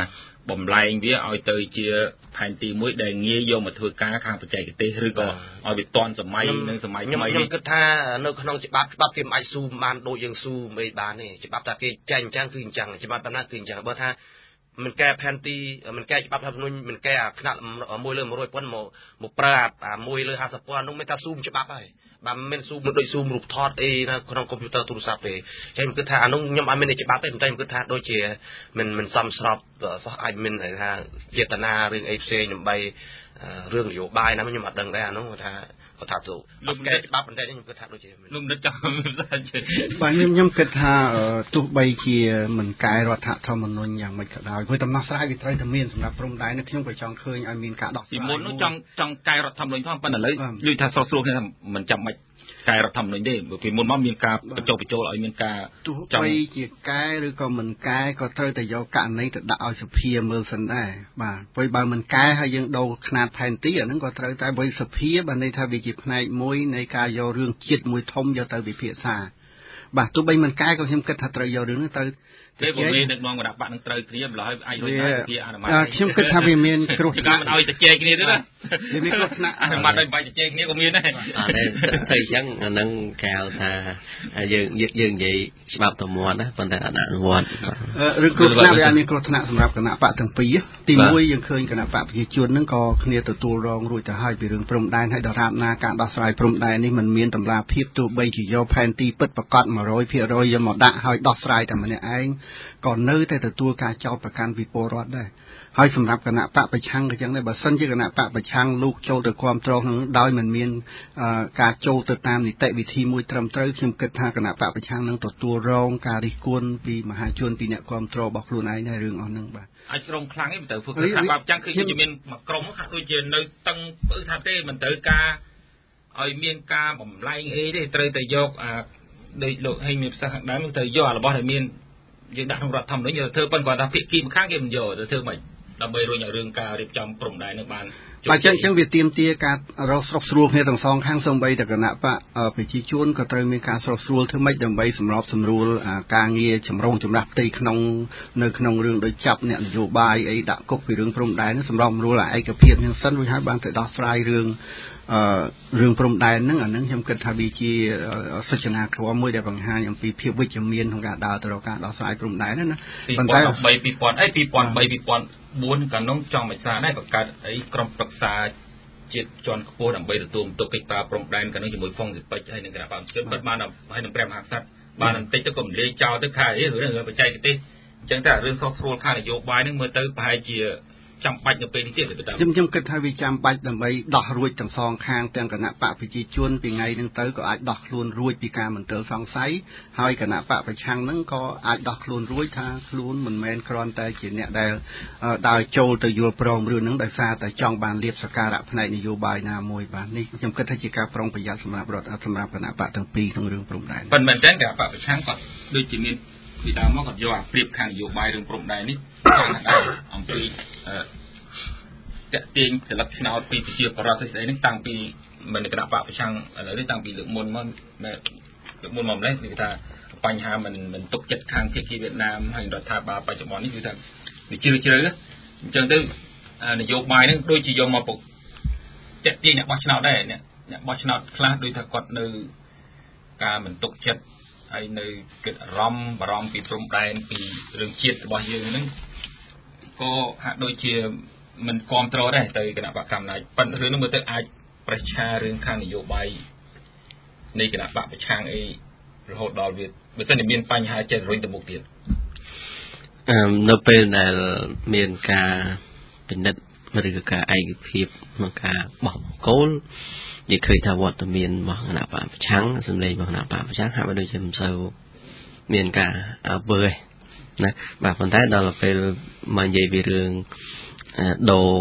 បំលែងវាឲ្យទៅជាផែនទីមួយដែលងាយយកមកធ្វើការខាងបច្ចេកទេសឬក៏ឲ្យវាទាន់សម័យនិងសម័យថ្មីខ្ញុំគិតថានៅក្នុងច្បាប់គេមិនអាចស៊ូបានដូចយើងស៊ូមិនបានទេច្បាប់ថាគេចែងអញ្ចឹងគឺអញ្ចឹងច្បាប់ប៉ុណ្ណាគឺអញ្ចឹងបើថាមិនកែផែនទីមិនកែច្បាប់ថាមិនមិនកែអាថ្នាក់1លើ100,000មកប្រើអា1លើ50,000នោះមិនថាស៊ូច្បាប់ហើយបាទមិនមែនស៊ូមិនដូចស៊ូរូបថតអីនៅក្នុងកុំព្យូទ័រទូរស័ព្ទទេចឹងខ្ញុំគិតថាអានោះខ្ញុំអត់មានច្បាប់ទេប៉ុន្តែខ្ញុំគិតថាដូចជាមិនសមស្របសោះអាចមានថាចេតនារឿងអីផ្សេងដើម្បីរឿងនយោបាយណាខ្ញុំអត់ដឹងដែរអានោះថាគាត់ថាទៅលោកកែច្បាប់ប៉ុន្តែខ្ញុំគិតថាដូចជាលោកនិតចង់បាទខ្ញុំគិតថាទោះបីជាមិនកែរដ្ឋធម្មនុញ្ញយ៉ាងម៉េចក៏ដោយព្រោះដំណោះស្រាយវាត្រូវតែមានសម្រាប់ព្រំដែននេះខ្ញុំក៏ចង់ឃើញឲ្យមានការដោះស្រាយពីមុននោះចង់កែរដ្ឋធម្មនុញ្ញផងប៉ុន្តែឥឡូវនិយាយថាស្រុកស្រួលគ្នាមិនចាំបាច់កែរដ្ឋធម្មនុញ្ញទេពីមុនមកមានការបញ្ចុះបញ្ចូលឲ្យមានការទោះបីជាកែឬក៏មិនកែក៏ត្រូវតែយកករណីទៅដាក់ឲ្យសភាមើលសិនដែរបាទព្រោះបើមិនកែហើយយើងដូរຂະຫນាតផែនទីអាហ្នឹងក៏ត្រូវតែបើសភាបានន័យថាវាជាផ្នែកមួយនៃការយករឿងជាតិមួយធំយកទៅវិភាសាបាទទោះបីមិនកែក៏ខ្ញុំគិតថាត្រូវយករឿងនេះទៅទេបើមានដឹកនាំគណៈបកនឹងត្រូវគ្នាម្ល៉េះអាចរួចហើយវិអនុម័តខ្ញុំគិតថាវាមានគ្រោះថ្នាក់មិនឲ្យទៅជែកគ្នាទេណាវាមានគ្រោះថ្នាក់អនុម័តឲ្យបាច់ទៅជែកគ្នាក៏មានដែរអត់ទេទៅអញ្ចឹងអានឹងគេហៅថាយើងនិយាយច្បាប់ទៅមាត់ណាប៉ុន្តែអត់អនុវត្តឬគ្រោះថ្នាក់វាមានគ្រោះថ្នាក់សម្រាប់គណៈបកទាំងពីរទី1យើងឃើញគណៈបកប្រជាជនហ្នឹងក៏គ្នាទទួលរងរួចទៅហើយពីរឿងព្រំដែនហើយដរាបណាការដោះស្រាយព្រំដែននេះมันមានតម្លាភាពទោះបីជាយកផែនទីពិតប្រកប 100% យកមកដាក់ហើយដោះស្រាយតែម្នាក់ឯងក៏នៅតែទទួលការចោទប្រកាន់ពីពលរដ្ឋដែរហើយសម្រាប់គណៈបកប្រឆាំងក៏ចឹងដែរបើសិនជាគណៈបកប្រឆាំងលោកចូលទៅគ្រប់គ្រងនឹងដោយមិនមានការចូលទៅតាមនីតិវិធីមួយត្រឹមត្រូវខ្ញុំគិតថាគណៈបកប្រឆាំងនឹងទទួលរងការរិះគន់ពីមហាជនពីអ្នកគ្រប់គ្រងរបស់ខ្លួនឯងដែររឿងអស់ហ្នឹងបាទអាចក្រុមខ្លាំងទេមិនទៅធ្វើគណៈបកប្រឆាំងគឺជាមានមួយក្រុមហាក់ដូចជានៅតឹងពើថាទេមិនត្រូវការឲ្យមានការបំលែងអីទេត្រូវតែយកដូចលោកហេងមានប្រសាសន៍ខាងដើមទៅយករបស់ដែលមានយើងដាក់ក្នុងរដ្ឋធម្មនុញ្ញធ្វើប៉ុន្តែគាត់ថាភាគីម្ខាងគេមិនយកទៅធ្វើម៉េចដើម្បីរុញឲ្យរឿងការរៀបចំព្រំដែននឹងបានបើចឹងវាទាមទារការរកស្រុកស្រួលគ្នាទាំងសងខាងសូម្បីតែគណៈបកប្រជាជនក៏ត្រូវមានការស្រុកស្រួលធ្វើម៉េចដើម្បីសម្របសម្រួលការងារចម្រុងចម្រាស់ផ្ទៃក្នុងនៅក្នុងរឿងដូចចាប់អ្នកនយោបាយអីដាក់គុកពីរឿងព្រំដែនសម្របសម្រួលឯកភាពហ្នឹងសិនរួចហើយបានទៅដោះស្រាយរឿងព្រំដែនហ្នឹងអាហ្នឹងខ្ញុំគិតថាវាជាសិចនាក្រមមួយដែលបង្ហាញអំពីភាពវិជ្ជមានក្នុងការដើរទៅរកការដោះស្រាយព្រំដែនណាប៉ុន្តែ2003 2004កាលនោះចង់មិនសារដែរបង្កើតអីក្រុមប្រឹក្សាជាតិជាន់ខ្ពស់ដើម្បីទទួលបន្ទុកកិច្ចការព្រំដែនកាលនោះជាមួយហ្វុងស៊ីពេចហើយនឹងគណៈបព្វជិតបាត់បានហើយនឹងព្រះមហាក្សត្របានបន្តិចទៅក៏មិនលាយចោលទៅថារឿងបច្ចេកទេសអញ្ចឹងតែរឿងស្រុកស្រួលខាងនយោបាយហ្នឹងមើលទៅប្រហែលជាចាំបាច់នៅពេលនេះទៀតខ្ញុំគិតថាវាចាំបាច់ដើម្បីដោះរួចទាំងសងខាងទាំងគណៈបកប្រជាជនពីថ្ងៃហ្នឹងទៅក៏អាចដោះខ្លួនរួចពីការមន្ទិលសង្ស័យហើយគណៈបកប្រឆាំងហ្នឹងក៏អាចដោះខ្លួនរួចថាខ្លួនមិនមែនគ្រាន់តែជាអ្នកដែលដើរចូលទៅយល់ព្រមរឿងហ្នឹងដោយសារតែចង់បានលៀបសក្ការៈផ្នែកនយោបាយណាមួយបាទនេះខ្ញុំគិតថាជាការប្រុងប្រយ័ត្នសម្រាប់រដ្ឋសម្រាប់គណៈបកទាំងពីរក្នុងរឿងព្រំដែនប៉ុន្តែមែនតើគណៈបកប្រឆាំងក៏ដូចជាមានពីដើមមកក៏យកអាព្រៀបខាងនយោបាយរឿងព្រំដែននេះដែរអំពីតាក់ទាញសិលឹកឆ្នោតពីប្រជាប្រដ្ឋស្អីហ្នឹងតាំងពីមិនគណៈបកប្រឆាំងឥឡូវនេះតាំងពីលើកមុនមកម្លេះគឺថាបញ្ហាមិនទុកចិត្តខាងភាគីវៀតណាមហើយរដ្ឋាភិបាលបច្ចុប្បន្ននេះគឺថាវាជ្រៅអញ្ចឹងទៅនយោបាយហ្នឹងដូចជាយកមកពុកតាក់ទាញអ្នកបោះឆ្នោតដែរអ្នកបោះឆ្នោតខ្លះដូចថាគាត់នៅការមិនទុកចិត្តហើយនៅគិតបារម្ភពីព្រំដែនពីរឿងជាតិរបស់យើងហ្នឹងក៏ហាក់ដូចជាមិនគ្រប់គ្រងដែរទៅគណៈបកកម្មាធិការប៉ុន្តែរឿងនោះមើលទៅអាចប្រឆារឿងខាងនយោបាយនៃគណៈបកប្រឆាំងអីរហូតដល់វាបើសិនជាមានបញ្ហាចេះរុញទៅមុខទៀតនៅពេលដែលមានការពិនិត្យឬក៏ការឯកភាពក្នុងការបោះបង្គោលនិយាយឃើញថាវត្តមានរបស់គណៈបកប្រឆាំងសម្លេងរបស់គណៈបកប្រឆាំងហាក់បីដូចជាមិនសូវមានការវើទេណាបាទប៉ុន្តែដល់ពេលមកនិយាយពីរឿងដូរ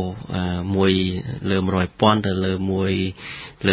1លើ 100,000 ទៅលើ1លើ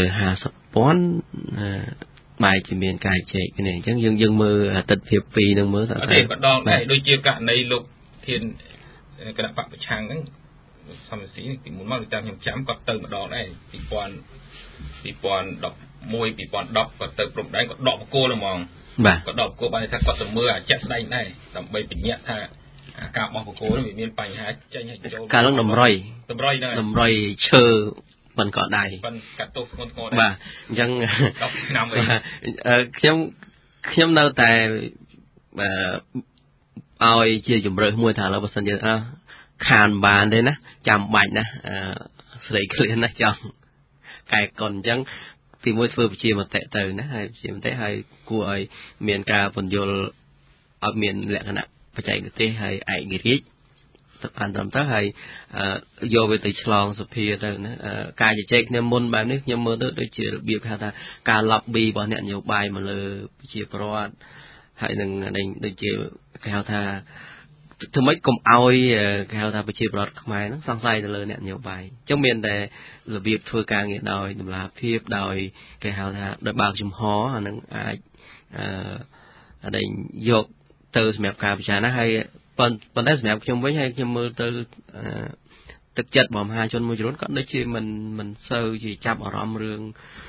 50,000 បែរជាមានការចែកគ្នាអញ្ចឹងយើងមើលអតិថិភាពពីរនឹងមើលតែម្ដងដែរដូចជាករណីលោកធានគណៈបកប្រឆាំងហ្នឹងសំស៊ីពីមុនមកតាមខ្ញុំចាំគាត់ទៅម្ដងដែរ2011 2010គាត់ទៅព្រំដែនគាត់ដកបង្គោលហ្មងបាទគាត់ដកបង្គោលបានថាគាត់ទៅមើលអាចាក់ស្ដែងដែរដើម្បីបញ្ជាក់ថាការបោះបកគោវាមានបញ្ហាចេញឲ្យចូលការឡើងតម្រុយឈើមិនក៏ដៃប៉ុន្តែកាត់ទោសធ្ងន់ធ្ងរបាទអញ្ចឹង 10ឆ្នាំវិញខ្ញុំនៅតែឲ្យជាជំរឿមួយថាឥឡូវបើសិនជាខានបានទេណាចាំបាច់ណាស្រីក្លៀនណាចង់កែកុនអញ្ចឹងទីមួយធ្វើវិជាមតិទៅណាហើយវិជាមតិហើយគួរឲ្យមានការពន្យល់ឲ្យមានលក្ខណៈបច្ចេកទេសហើយឯករាជ្យបានត្រឹមត្រូវហើយយកវាទៅឆ្លងសភាទៅណាការជជែកគ្នាមុនបែបនេះខ្ញុំមើលទៅដូចជារបៀបថាការ lobby របស់អ្នកនយោបាយមកលើប្រជាពលរដ្ឋហើយនឹងដូចជាគេហៅថាធ្វើម៉េចកុំឲ្យគេហៅថាប្រជាពលរដ្ឋខ្មែរហ្នឹងសង្ស័យទៅលើអ្នកនយោបាយអញ្ចឹងមានតែរបៀបធ្វើការងារដោយតម្លាភាពដោយគេហៅថាដោយបើកចំហអានឹងអាចដែលយកទៅសម្រាប់ការពិចារណាហើយប៉ុន្តែសម្រាប់ខ្ញុំវិញហើយខ្ញុំមើលទៅទឹកចិត្តរបស់មហាជនមួយចំនួនក៏ដូចជាមិនសូវជាចាប់អារម្មណ៍រឿង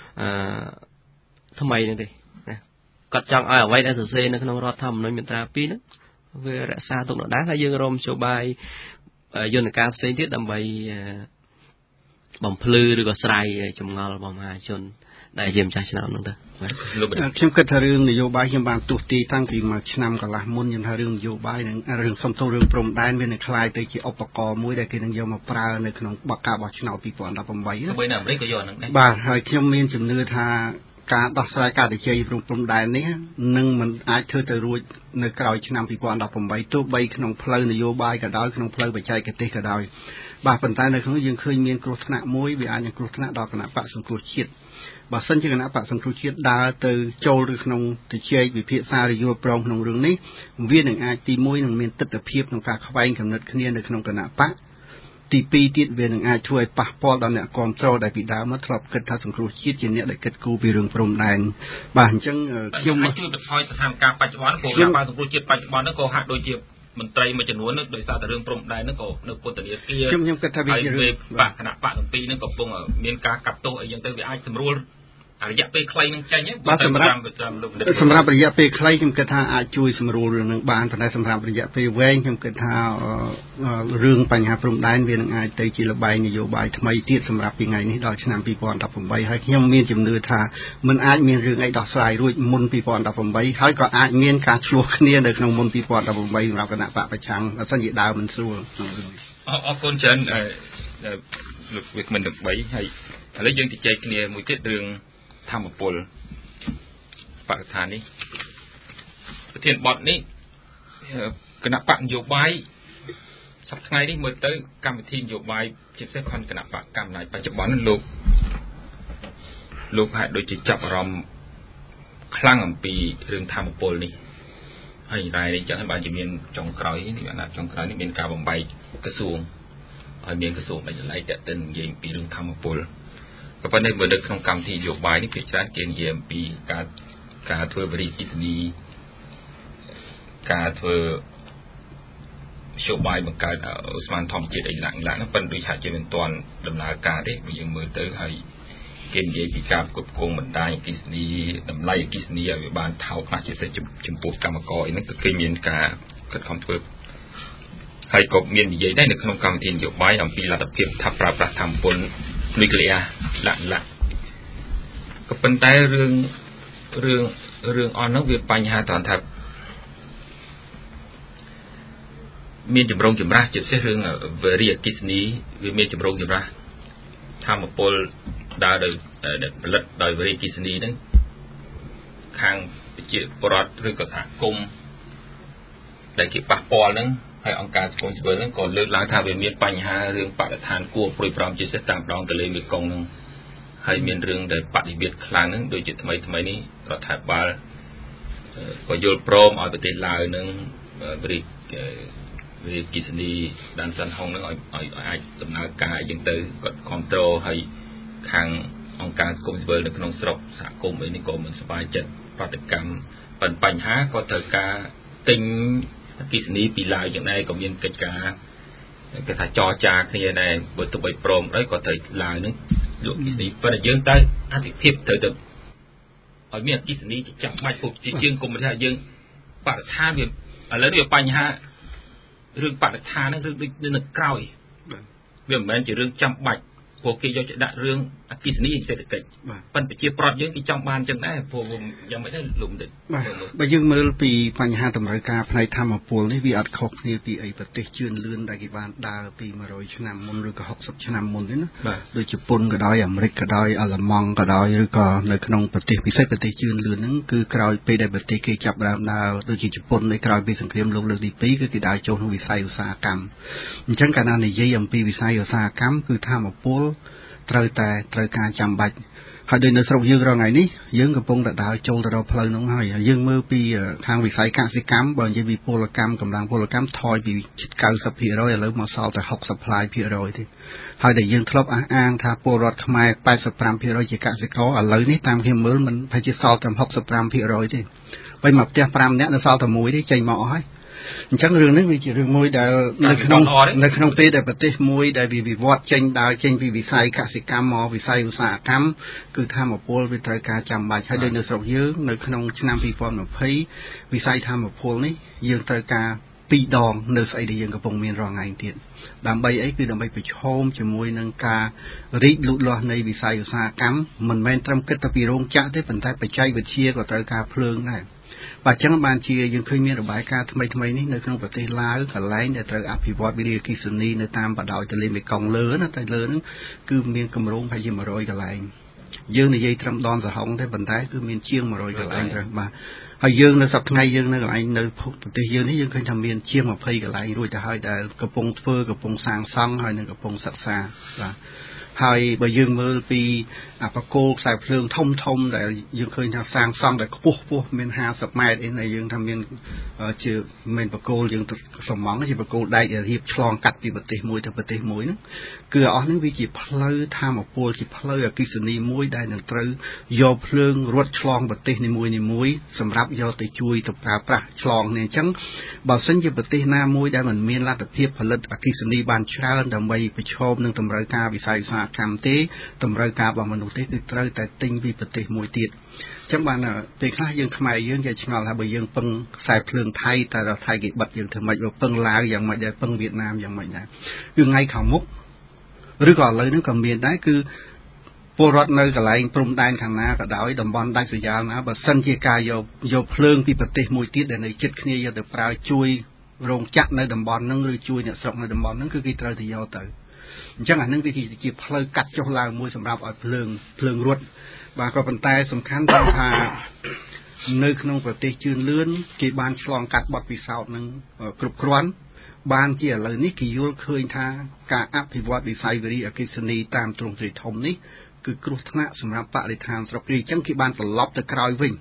ថ្មីហ្នឹងទេណាគាត់ចង់ឲ្យអ្វីដែលសរសេរនៅក្នុងរដ្ឋធម្មនុញ្ញមាត្រា 2 ហ្នឹងវារក្សាទុកដដែលហើយយើងរំជោបាយយន្តការផ្សេងទៀតដើម្បីបំភ្លឺឬក៏ស្រាយចម្ងល់របស់មហាជនដែលជាម្ចាស់ឆ្នាំហ្នឹងទៅខ្ញុំគិតថារឿងនយោបាយខ្ញុំបានទស្សន៍ទីតាំងពីមួយឆ្នាំកន្លះមុនខ្ញុំថារឿងនយោបាយនិងរឿងសំទោសរឿងព្រំដែនវានឹងคล้ายទៅជាឧបករណ៍មួយដែលគេនឹងយកមកប្រើនៅក្នុងការបោះឆ្នោត2018 សូម្បីនៅអាមេរិកក៏យកហ្នឹងដែរបាទហើយខ្ញុំមានជំនឿថាការដោះស្រាយការជជែកព្រំដែននេះនឹងមិនអាចធ្វើទៅរួចនៅក្រោយឆ្នាំ2018ទោះបីក្នុងផ្លូវនយោបាយក៏ដោយក្នុងផ្លូវបច្ចេកទេសក៏ដោយបាទប៉ុន្តែនៅក្នុងយើងឃើញមានគ្រោះថ្នាក់មួយវាអាចនឹងគ្រោះថ្នាក់ដល់គណៈបកសង្គ្រោះជាតិបើសិនជាគណៈបកសង្គ្រោះជាតិដើរទៅចូលឬក្នុងជជែកវិភាគសារយល់ព្រមក្នុងរឿងនេះវានឹងអាចទី1នឹងមានទស្សនវិជ្ជាក្នុងការខ្វែងគំនិតគ្នានៅក្នុងគណៈបកទី2ទៀតវានឹងអាចធ្វើឲ្យប៉ះពាល់ដល់អ្នកគ្រប់គ្រងដែលពីដើមមកធ្លាប់គិតថាសង្គ្រោះជាតិជាអ្នកដែលគិតគូរពីរឿងព្រំដែនបាទអញ្ចឹងខ្ញុំជួយបន្ថយស្ថានភាពបច្ចុប្បន្នព្រោះការសង្គ្រោះជាតិបច្ចុប្បន្នហ្នឹងក៏ហាក់ដូចជាមន្ត្រីមួយចំនួនដោយសារតែរឿងព្រំដែនហ្នឹងក៏នៅពន្ធនាគារខ្ញុំគិតថាវាជារឿងបកគណៈបកទាំងពីរហ្នឹងកំពុងមានការកាត់ទោសអីយ៉ាងទៅវាអាចសម្រួលរយៈពេលខ្លីនឹងចេញបាទសម្រាប់រយៈពេលខ្លីខ្ញុំគិតថាអាចជួយសម្រួលរឿងនឹងបានប៉ុន្តែសម្រាប់រยะពេលវែងខ្ញុំគិតថារឿងបញ្ហាព្រំដែនវានឹងអាចទៅជាលបែងនយោបាយថ្មីទៀតសម្រាប់ពីថ្ងៃនេះដល់ឆ្នាំ2018ហើយខ្ញុំមានជំនឿថាมันអាចមានរឿងអីដោះស្រាយរួចមុន2018ហើយក៏អាចមានការឆ្លោះគ្នានៅក្នុងមុន2018សម្រាប់គណៈបកប្រឆាំងបើសិនជាដើមមិនស្រួលអរគុណច្រើនលោកវិក្កាមទាំង3ហើយឥឡូវយើងជជែកគ្នាមួយទៀតរឿងធម្មពលបរិស្ថាននេះប្រធានបទនេះគណៈបកនយោបាយសប្តាហ៍ថ្ងៃនេះមើលទៅកម្មវិធីនយោបាយជាពិសេសខណ្ឌគណៈបកកម្ពុជាបច្ចុប្បន្នលោកហាក់ដូចជាចាប់អារម្មណ៍ខ្លាំងអំពីរឿងធម្មពលនេះហើយតែនេះចឹងហើយបានជាមានចុងក្រោយនេះអាណត្តិចុងក្រោយនេះមានការបំបែកក្រសួងហើយមានក្រសួងដាច់ដライតេតិននិយាយពីរឿងធម្មពលក៏ប៉ុន្តែបើនៅក្នុងកម្មវិធីនយោបាយនេះភាគច្រើនគេនិយាយអំពីការធ្វើបរិយាកាសនេះការធ្វើនយោបាយបង្កើតឧស្ម័នធម្មជាតិអីឡើងហ្នឹងប៉ុន្តែដូចហាក់ជាមិនទាន់ដំណើរការទេបើយើងមើលទៅហើយគេនិយាយពីការគ្រប់គ្រងបណ្ដាញអគ្គិសនីតម្លៃអគ្គិសនីឲ្យវាបានថោកខ្លះជាពិសេសចំពោះកម្មករអីហ្នឹងក៏គេមានការខិតខំធ្វើហើយក៏មាននិយាយដែរនៅក្នុងកម្មវិធីនយោបាយអំពីលទ្ធភាពថាប្រើប្រាស់ធម្មពលនុយក្លេអ៊ែរឡាក់ក៏ប៉ុន្តែរឿងអស់នោះវាបញ្ហាត្រង់ថាមានចម្រូងចម្រាសជាពិសេសរឿងវិរិយអគ្គិសនីវាមានចម្រូងចម្រាសធម្មពលដើរដោយផលិតដោយវិរិយអគ្គិសនីហ្នឹងខាងប្រជាពលរដ្ឋឬក៏សហគមន៍ដែលគេប៉ះពាល់ហ្នឹងហើយអង្គការសង្គមស៊ីវិលហ្នឹងក៏លើកឡើងថាវាមានបញ្ហារឿងបរិស្ថានគួរព្រួយបារម្ភជាពិសេសតាមដងទន្លេមេគង្គហ្នឹងហើយមានរឿងដែលបដិវត្តខ្លាំងហ្នឹងដូចជាថ្មីនេះរដ្ឋាភិបាលក៏យល់ព្រមឲ្យប្រទេសឡាវហ្នឹងវិរិយអគ្គិសនីដានសាន់ហុងហ្នឹងឲ្យអាចដំណើរការអញ្ចឹងទៅគាត់គ្រប់គ្រងហើយខាងអង្គការសង្គមស៊ីវិលនៅក្នុងស្រុកសហគមន៍អីនេះក៏មិនសប្បាយចិត្តប្រតិកម្មបញ្ហាក៏ត្រូវការទិញអគ្គិសនីពីឡាវយ៉ាងដែរក៏មានកិច្ចការគេថាចរចាគ្នាដែរបើទោះបីព្រមដែរក៏ត្រូវឡាវហ្នឹងលក់អគ្គិសនីប៉ុន្តែយើងទៅអធិភាពត្រូវទៅឲ្យមានអគ្គិសនីចាំបាច់ពុកជាជាងគុំថាយើងបរិស្ថានវាឥឡូវនេះបញ្ហារឿងបរិស្ថានហ្នឹងរឿងដូចនៅក្រោយវាមិនមែនជារឿងចាំបាច់ព្រោះគេយកទៅដាក់រឿងអគ្គិសនីសេដ្ឋកិច្ចប៉ុន្តែប្រជាប្រដ្ឋយើងគេចង់បានចឹងដែរព្រោះយ៉ាងម៉េចដែរលោកមិនបើយើងមើលពីបញ្ហាតម្រូវការផ្នែកធម្មពលនេះវាអត់ខុសគ្នាពីអីប្រទេសជឿនលឿនដែលគេបានដើរពី100ឆ្នាំមុនឬក៏60ឆ្នាំមុនទេណាដូចជប៉ុនក៏ដោយអាមេរិកក៏ដោយអាល្លឺម៉ង់ក៏ដោយឬក៏នៅក្នុងប្រទេសពិសេសប្រទេសជឿនលឿនហ្នឹងគឺក្រោយពេលដែលប្រទេសគេចាប់ដើមដើរដូចជាជប៉ុននៃក្រោយពីសង្គ្រាមលោកលើកទី2គឺគេដើរចូលក្នុងវិស័យឧស្សាហកម្មអញ្ចឹងកាលណានិយាយអំពីវិស័យឧស្សាហកម្មគឺធម្មពលត្រូវការចាំបាច់ហើយដូចនៅស្រុកយើងរាល់ថ្ងៃនេះយើងកំពុងតែដើរចូលទៅរកផ្លូវនោះហើយយើងមើលពីខាងវិស័យកសិកម្មបើនិយាយពីពលកម្មកម្លាំងពលកម្មថយពី 90% ឥឡូវមកសល់តែ 60% ទេហើយដែលយើងធ្លាប់អះអាងថាពលរដ្ឋខ្មែរ 85% ជាកសិករឥឡូវនេះតាមខ្ញុំមើលមិនប្រហែលជាសល់តែ 65% ទេបើមកផ្ទះ5នាក់នៅសល់តែមួយទេចេញមកអស់ហើយអញ្ចឹងរឿងនេះវាជារឿងមួយដែលនៅក្នុងពេលដែលប្រទេសមួយដែលវាវិវត្តចេញដើរចេញពីវិស័យកសិកម្មមកវិស័យឧស្សាហកម្មគឺធម្មពលវាត្រូវការចាំបាច់ហើយដូចនៅស្រុកយើងនៅក្នុងឆ្នាំ2020វិស័យធម្មពលនេះយើងត្រូវការ2ដងនៅស្អីដែលយើងកំពុងមានរាល់ថ្ងៃទៀតដើម្បីអីគឺដើម្បីប្រឈមជាមួយនឹងការរីកលូតលាស់នៃវិស័យឧស្សាហកម្មមិនមែនត្រឹមគិតតែពីរោងចក្រទេប៉ុន្តែបច្ចេកវិទ្យាក៏ត្រូវការភ្លើងដែរបាទអញ្ចឹងបានជាយើងឃើញមានរបាយការណ៍ថ្មីនេះនៅក្នុងប្រទេសឡាវកន្លែងដែលត្រូវអភិវឌ្ឍវិរិយអគ្គិសនីនៅតាមបណ្ដោយទន្លេមេគង្គលើណាតែលើហ្នឹងគឺមានគម្រោងប្រហែលជា100កន្លែងយើងនិយាយត្រឹមដនសហុងទេប៉ុន្តែគឺមានជាង100កន្លែងត្រូវបាទហើយយើងនៅសប្តាហ៍ថ្ងៃយើងនៅកន្លែងនៅប្រទេសយើងនេះយើងឃើញថាមានជាង20កន្លែងរួចទៅហើយដែលកំពុងធ្វើកំពុងសាងសង់ហើយនឹងកំពុងសិក្សាបាទហើយបើយើងមើលពីបកគោខ្សែភ្លើងធំដែលយើងឃើញថាសាងសង់ដែលខ្ពស់មាន50ម៉ែត្រអីដែលយើងថាមានជាមិនបកគោយើងសំងជាបកគោដែករៀបឆ្លងកាត់ពីប្រទេសមួយទៅប្រទេសមួយហ្នឹងគឺអស់ហ្នឹងវាជាផ្លូវធម្មពលជាផ្លូវអគ្គិសនីមួយដែលនឹងត្រូវយកភ្លើងរត់ឆ្លងប្រទេសនីមួយសម្រាប់យកទៅជួយទៅប្រើប្រាស់ឆ្លងនេះអញ្ចឹងបើសិនជាប្រទេសណាមួយដែលមិនមានលទ្ធភាពផលិតអគ្គិសនីបានច្រើនដើម្បីប្រឈមនឹងតម្រូវការវិស័យឧស្សាហកម្មទេតម្រូវការរបស់មនុស្សទេគឺត្រូវតែទិញពីប្រទេសមួយទៀតអញ្ចឹងបានពេលខ្លះយើងខ្មែរយើងគេឆ្ងល់ថាបើយើងពឹងខ្សែភ្លើងថៃតែថៃគេបិទយើងធ្វើម៉េចបើពឹងឡាវយ៉ាងម៉េចដែរពឹងវៀតណាមយ៉ាងម៉េចដែរគឺថ្ងៃខាងមុខឬក៏ឥឡូវហ្នឹងក៏មានដែរគឺពលរដ្ឋនៅកន្លែងព្រំដែនខាងណាក៏ដោយតំបន់ដាច់ស្រយាលណាបើសិនជាការយកភ្លើងពីប្រទេសមួយទៀតដែលនៅជិតគ្នាយកទៅប្រើជួយរោងចក្រនៅតំបន់ហ្នឹងឬជួយអ្នកស្រុកនៅតំបន់ហ្នឹងគឺគេត្រូវទៅយកទៅអញ្ចឹងអានឹងវាជាផ្លូវកាត់ចុះឡើងមួយសម្រាប់ឲ្យភ្លើងរត់បាទក៏ប៉ុន្តែសំខាន់ថានៅក្នុងប្រទេសជឿនលឿនគេបានឆ្លងកាត់បទពិសោធន៍នឹងគ្រប់គ្រាន់បានជាឥឡូវនេះគេយល់ឃើញថាការអភិវឌ្ឍវិស័យវិរិយអគ្គិសនីតាមទ្រង់ទ្រាយធំនេះគឺគ្រោះថ្នាក់សម្រាប់បរិស្ថានស្រុកគេអញ្ចឹងគេបានត្រឡប់ទៅក្រោយវិញ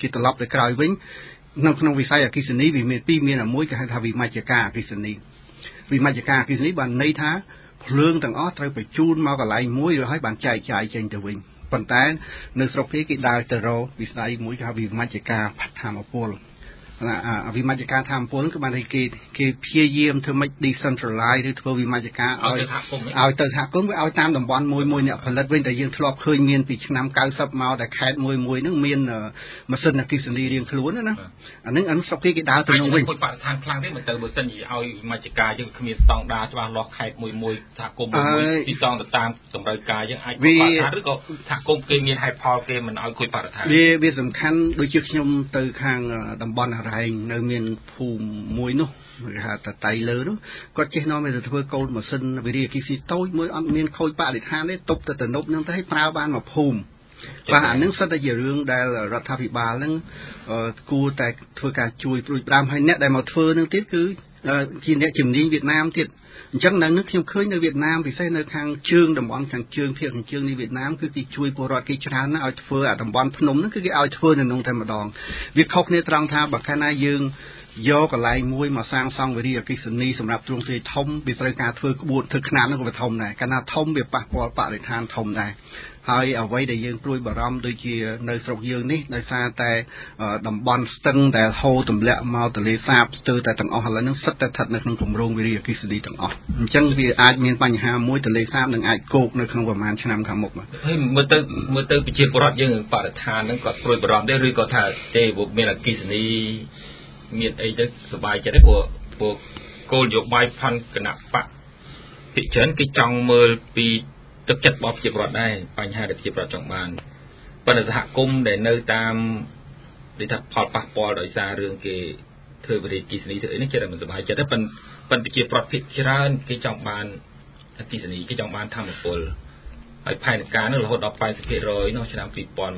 នៅក្នុងវិស័យអគ្គិសនីវាមានពីរមានមួយគេហៅថាវិមជ្ឈការអគ្គិសនីបានន័យថាភ្លើងទាំងអស់ត្រូវបញ្ជូនមកកន្លែងមួយrồiហើយបានចែកចាយចេញទៅវិញប៉ុន្តែនៅស្រុកគេដើរទៅរកវិស័យមួយគេហៅវិមជ្ឈការធម្មពលវិមជ្ឈការធម្មពលគឺបានគេព្យាយាមធ្វើម៉េច decentralize ឬធ្វើវិមជ្ឈការឲ្យទៅសហគមន៍វាឲ្យតាមតំបន់មួយអ្នកផលិតវិញតែយើងធ្លាប់ឃើញមានពីឆ្នាំ90មកតែខេត្តមួយហ្នឹងមានម៉ាស៊ីនអគ្គិសនីរៀងខ្លួនណាអាហ្នឹងស្រុកគេដើរទៅនោះវិញបរិស្ថានខ្លាំងទេមិនទៅបើសិនជាឲ្យវិមជ្ឈការយើងគ្មានស្តង់ដារច្បាស់លាស់ខេត្តមួយសហគមន៍មួយទីតងទៅតាមតម្រូវការយើងអាចបរិស្ថានឬក៏សហគមន៍គេមានហេតុផលគេមិនឲ្យជួយបរិស្ថានវាសំខាន់ដូចជាខ្ញុំទៅខាងតំបន់រ៉ែងនៅមានភូមិមួយនោះគេហៅតតៃលើនោះគាត់ចេះនាំទៅធ្វើកូនម៉ាស៊ីនវិរិយអគ្គិសនីតូចមួយអត់មានខូចបរិស្ថានទេទប់ទៅទំនប់ហ្នឹងទៅឲ្យប្រើបានមកភូមិបាទអានឹងសិតតែជារឿងដែលរដ្ឋាភិបាលហ្នឹងគួរតែធ្វើការជួយព្រួយផ្ដើមឲ្យអ្នកដែលមកធ្វើនឹងទៀតគឺជាអ្នកជំនាញវៀតណាមទៀតអញ្ចឹងនៅខ្ញុំឃើញនៅវៀតណាមពិសេសនៅខាងជើងតំបន់ខាងជើងភាគខាងជើងនៃវៀតណាមគឺគេជួយពលរដ្ឋគេច្រើនណាស់ឲ្យធ្វើអាតំបន់ភ្នំហ្នឹងគឺគេឲ្យធ្វើនៅក្នុងតែម្ដងវាខុសគ្នាត្រង់ថាបើកាលណាយើងយកកន្លែងមួយមកសាងសង់វិរិយអគ្គិសនីសម្រាប់ទ្រង់ទ្រាយធំវាត្រូវការធ្វើក្បួនធ្វើខ្នាតនោះក៏ធំដែរកាលណាធំវាប៉ះពាល់បរិស្ថានធំដែរហើយអ្វីដែលយើងព្រួយបារម្ភដូចជានៅស្រុកយើងនេះដោយសារតែតំបន់ស្ទឹងដែលហូរទម្លាក់មកទន្លេសាបស្ទើរតែទាំងអស់ឥឡូវហ្នឹងសិតតែស្ថិតនៅក្នុងគម្រោងវិរិយអគ្គិសនីទាំងអស់អញ្ចឹងវាអាចមានបញ្ហាមួយទន្លេសាបនឹងអាចគោកនៅក្នុងប្រហែលឆ្នាំខាងមុខហើយមើលទៅប្រជាពលរដ្ឋយើងបរិស្ថានហ្នឹងគាត់ព្រួយបារម្ភទេឬក៏ថាទេមានអគ្គិសនីមានអីទៅសុបាយចិត្តទេព្រោះគោលនយោបាយផាន់គណៈបកពីច្រើនគេចង់មើលពីទឹកចិត្តរបស់ប្រជាពលរដ្ឋដែរបញ្ហាដែលប្រជាពលរដ្ឋចង់បានប៉ុន្តែសហគមន៍ដែលនៅតាមដូចថាផលប៉ះពាល់ដោយសាររឿងគេធ្វើវិរិយអគ្គិសនីធ្វើអីនេះចិត្តតែមិនសប្បាយចិត្តទេប៉ុន្តែប្រជាពលរដ្ឋភាគច្រើនគេចង់បានអគ្គិសនីគេចង់បានធម្មពលហើយផែនការនោះរហូតដល់ 80% នោះឆ្នាំ2020បាទ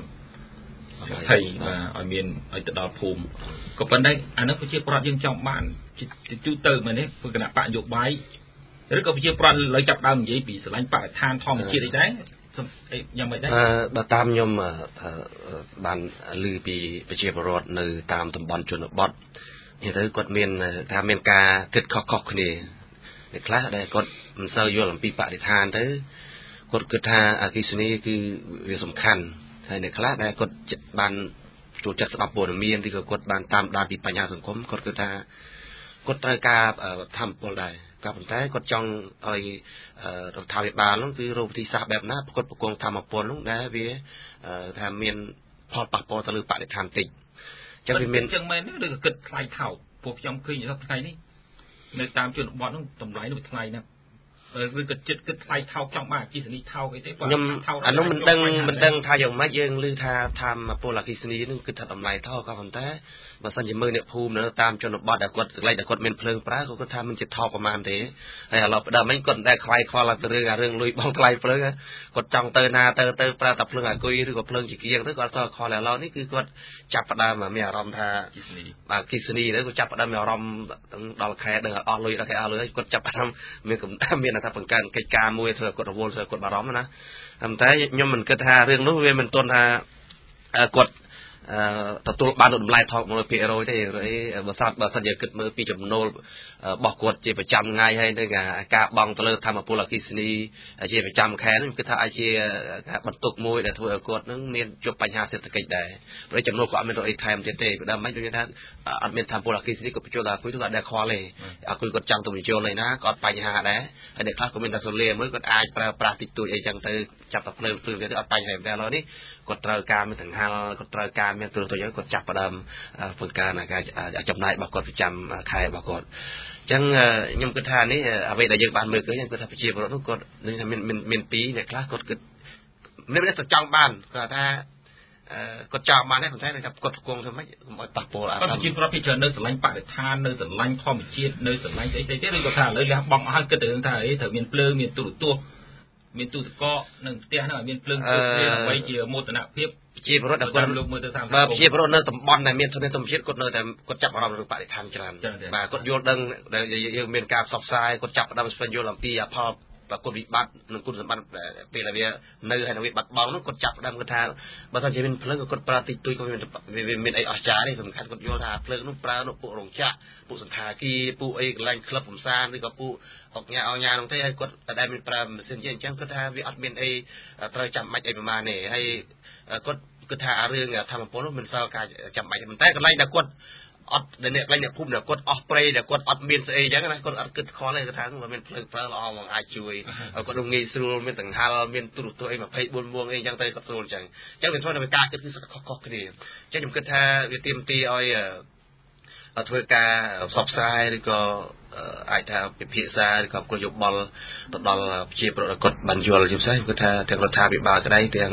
ឲ្យមានឲ្យទៅដល់ភូមិក៏ប៉ុន្តែអានោះប្រជាពលរដ្ឋយើងចង់បានទូទៅមែនទេគឺគណៈបកនយោបាយឬក៏ប្រជាពលរដ្ឋលើចាប់ដើមនិយាយពីស្រឡាញ់បរិស្ថានធម្មជាតិអីដែរយ៉ាងម៉េចដែរបើតាមខ្ញុំបានឮពីប្រជាពលរដ្ឋនៅតាមតំបន់ជនបទនិយាយទៅគាត់មានថាមានការគិតខុសៗគ្នាអ្នកខ្លះដែលគាត់មិនសូវយល់អំពីបរិស្ថានទៅគាត់គិតថាអគ្គិសនីគឺវាសំខាន់ហើយអ្នកខ្លះដែលគាត់បានចូលចិត្តស្ដាប់ព័ត៌មានឬក៏គាត់បានតាមដានពីបញ្ហាសង្គមគាត់គិតថាគាត់ត្រូវការធម្មពលដែរក៏ប៉ុន្តែគាត់ចង់ឲ្យរដ្ឋាភិបាលនោះគឺរកវិធីសាស្ត្របែបណាប្រកបប្រគងធម្មពលនោះដែលវាថាមានផលប៉ះពាល់ទៅលើបរិស្ថានតិចចឹងវាមានចឹងមែនឬក៏គិតថ្លៃថោកពួកខ្ញុំឃើញថាថ្ងៃនេះនៅតាមជនបទនោះតម្លៃនោះថ្លៃណាស់ឬក៏ចិត្តគិតថ្លៃថោកចង់បានអគ្គិសនីថោកអីទេខ្ញុំអានោះមិនដឹងថាយ៉ាងម៉េចយើងឮថាធម្មពលអគ្គិសនីនឹងគឺថាតម្លៃថោកក៏ប៉ុន្តែបើសិនជាមើលអ្នកភូមិនៅតាមជនបទដែលគាត់កន្លែងដែលគាត់មានភ្លើងប្រើគាត់ថាមិនជាថោកប្រហែលទេហើយឥឡូវផ្ដើមវិញគាត់មិនដែលខ្វាយខ្វល់ទៅរឿងលុយបងថ្លៃភ្លើងគាត់ចង់ទៅណាទៅប្រើតែភ្លើងអាគុយឬក៏ភ្លើងជាគៀងទៅគាត់សល់ខ្វល់ឥឡូវនេះគឺគាត់ចាប់ផ្ដើមមានអារម្មណ៍ថាអគ្គិសនីទៅគាត់ចាប់ផ្ដើមមានអារម្មណ៍ដល់ខែដឹងអស់លុយដល់ខែអស់លុយគាត់ចាប់ផ្ដើមមានថាបង្កើនកិច្ចការមួយធ្វើគាត់រវល់ធ្វើគាត់បារម្ភណាតែខ្ញុំមិនគិតថារឿងនោះវាមិនទាន់ថាគាត់ទទួលបានតម្លៃថោក 100% ទេបើសិនជាគិតមើលពីចំណូលរបស់គាត់ជាប្រចាំថ្ងៃហើយនឹងការបង់ទៅលើធម្មពលអគ្គិសនីជាប្រចាំខែនេះគឺថាអាចជាការបន្ទុកមួយដែលធ្វើឲ្យគាត់នឹងមានជួបបញ្ហាសេដ្ឋកិច្ចដែរព្រោះចំណូលគាត់អត់មានរកអីថែមទៀតទេបើមិនដូចថាអត់មានធម្មពលអគ្គិសនីគាត់បញ្ចូលដល់អគុយទៅគាត់ដែរខ្វល់ទេអគុយគាត់ចង់ទៅបញ្ចូលឯណាក៏បញ្ហាដែរហើយអ្នកខ្លះក៏មានតែសូលាមួយគាត់អាចប្រើប្រាស់តិចតួចអីចឹងទៅចាប់តែភ្លើងទៀតអត់បញ្ហាទេឥឡូវនេះគាត់ត្រូវការមានដង្ហល់គាត់ត្រូវការមានទូរទស្សន៍គាត់ចាប់ផ្ដើមធ្វើការចំណាយរបស់គាត់ប្រចាំខែរបស់គាត់អញ្ចឹងខ្ញុំគិតថានេះអ្វីដែលយើងបានមើលឃើញខ្ញុំគិតថាប្រជាពលរដ្ឋនោះគាត់មានពីរអ្នកខ្លះគាត់គិតមានតែចង់បានគាត់ថាគាត់ចង់បានតែប៉ុន្តែគាត់ប្រគងធ្វើម៉េចកុំឲ្យប៉ះពាល់ប្រជាពលរដ្ឋពីច្រើននៅស្រឡាញ់បរិស្ថាននៅស្រឡាញ់ធម្មជាតិនៅស្រឡាញ់ស្អីទៀតឬក៏ថាឥឡូវលះបង់អស់ហើយគិតទៅរឿងថាអីត្រូវមានភ្លើងមានទូរទស្សន៍មានទូទឹកកកនិងផ្ទះហ្នឹងឲ្យមានភ្លើងដើម្បីជាមោទនភាពប្រជាពលរដ្ឋដែលគាត់លោកមើលទៅតាមបើប្រជាពលរដ្ឋនៅតំបន់ដែលមានធនធានធម្មជាតិគាត់នៅតែគាត់ចាប់អារម្មណ៍រឿងបរិស្ថានច្រើនបាទគាត់យល់ដឹងដែលយើងមានការផ្សព្វផ្សាយគាត់ចាប់ផ្ដើមស្វែងយល់អំពីផលប្រគុណវិបត្តិនិងគុណសម្បត្តិពេលដែលវានៅហើយនៅវាបាត់បង់នោះគាត់ចាប់ផ្ដើមគាត់ថាបើថាជាមានភ្លើងគាត់ប្រើតិចតួចក៏មានអីអស្ចារ្យទេសំខាន់គាត់យល់ថាភ្លើងនោះប្រើនោះពួករោងចក្រពួកសន្តាគារពួកអីកន្លែងក្លឹបកំសាន្តឬក៏ពួកអុកញ៉ានោះទេហើយគាត់តែមានប្រើម៉ាស៊ីនជាអញ្ចឹងគាត់ថាវាអត់មានអីត្រូវចាំបាច់អីប្រហែលទេហើយគាត់គិតថារឿងធម្មពលនោះមិនសូវការចាំបាច់ប៉ុន្តែកន្លែងដែលគាត់អត់ដែលអ្នកកន្លែងអ្នកភូមិដែលគាត់អស់ព្រៃដែលគាត់អត់មានស្អីអញ្ចឹងណាគាត់អត់គិតខលទេគាត់ថាបើមានភ្លើងប្រើល្អមកអាចជួយគាត់នឹងងាយស្រួលមានដង្ហល់មានទូរទស្សន៍អី24ម៉ោងអីអញ្ចឹងទៅគាត់ស្រួលអញ្ចឹងវាធ្វើឲ្យការគិតគឺខុសគ្នាអញ្ចឹងខ្ញុំគិតថាវាទាមទារឲ្យធ្វើការផ្សព្វផ្សាយឬក៏អាចថាពិភាក្សាឬក៏គោលយោបល់ទៅដល់ប្រជាពលរដ្ឋគាត់បានយល់ជាពិសេសគាត់ថាទាំងរដ្ឋាភិបាលក្តីទាំង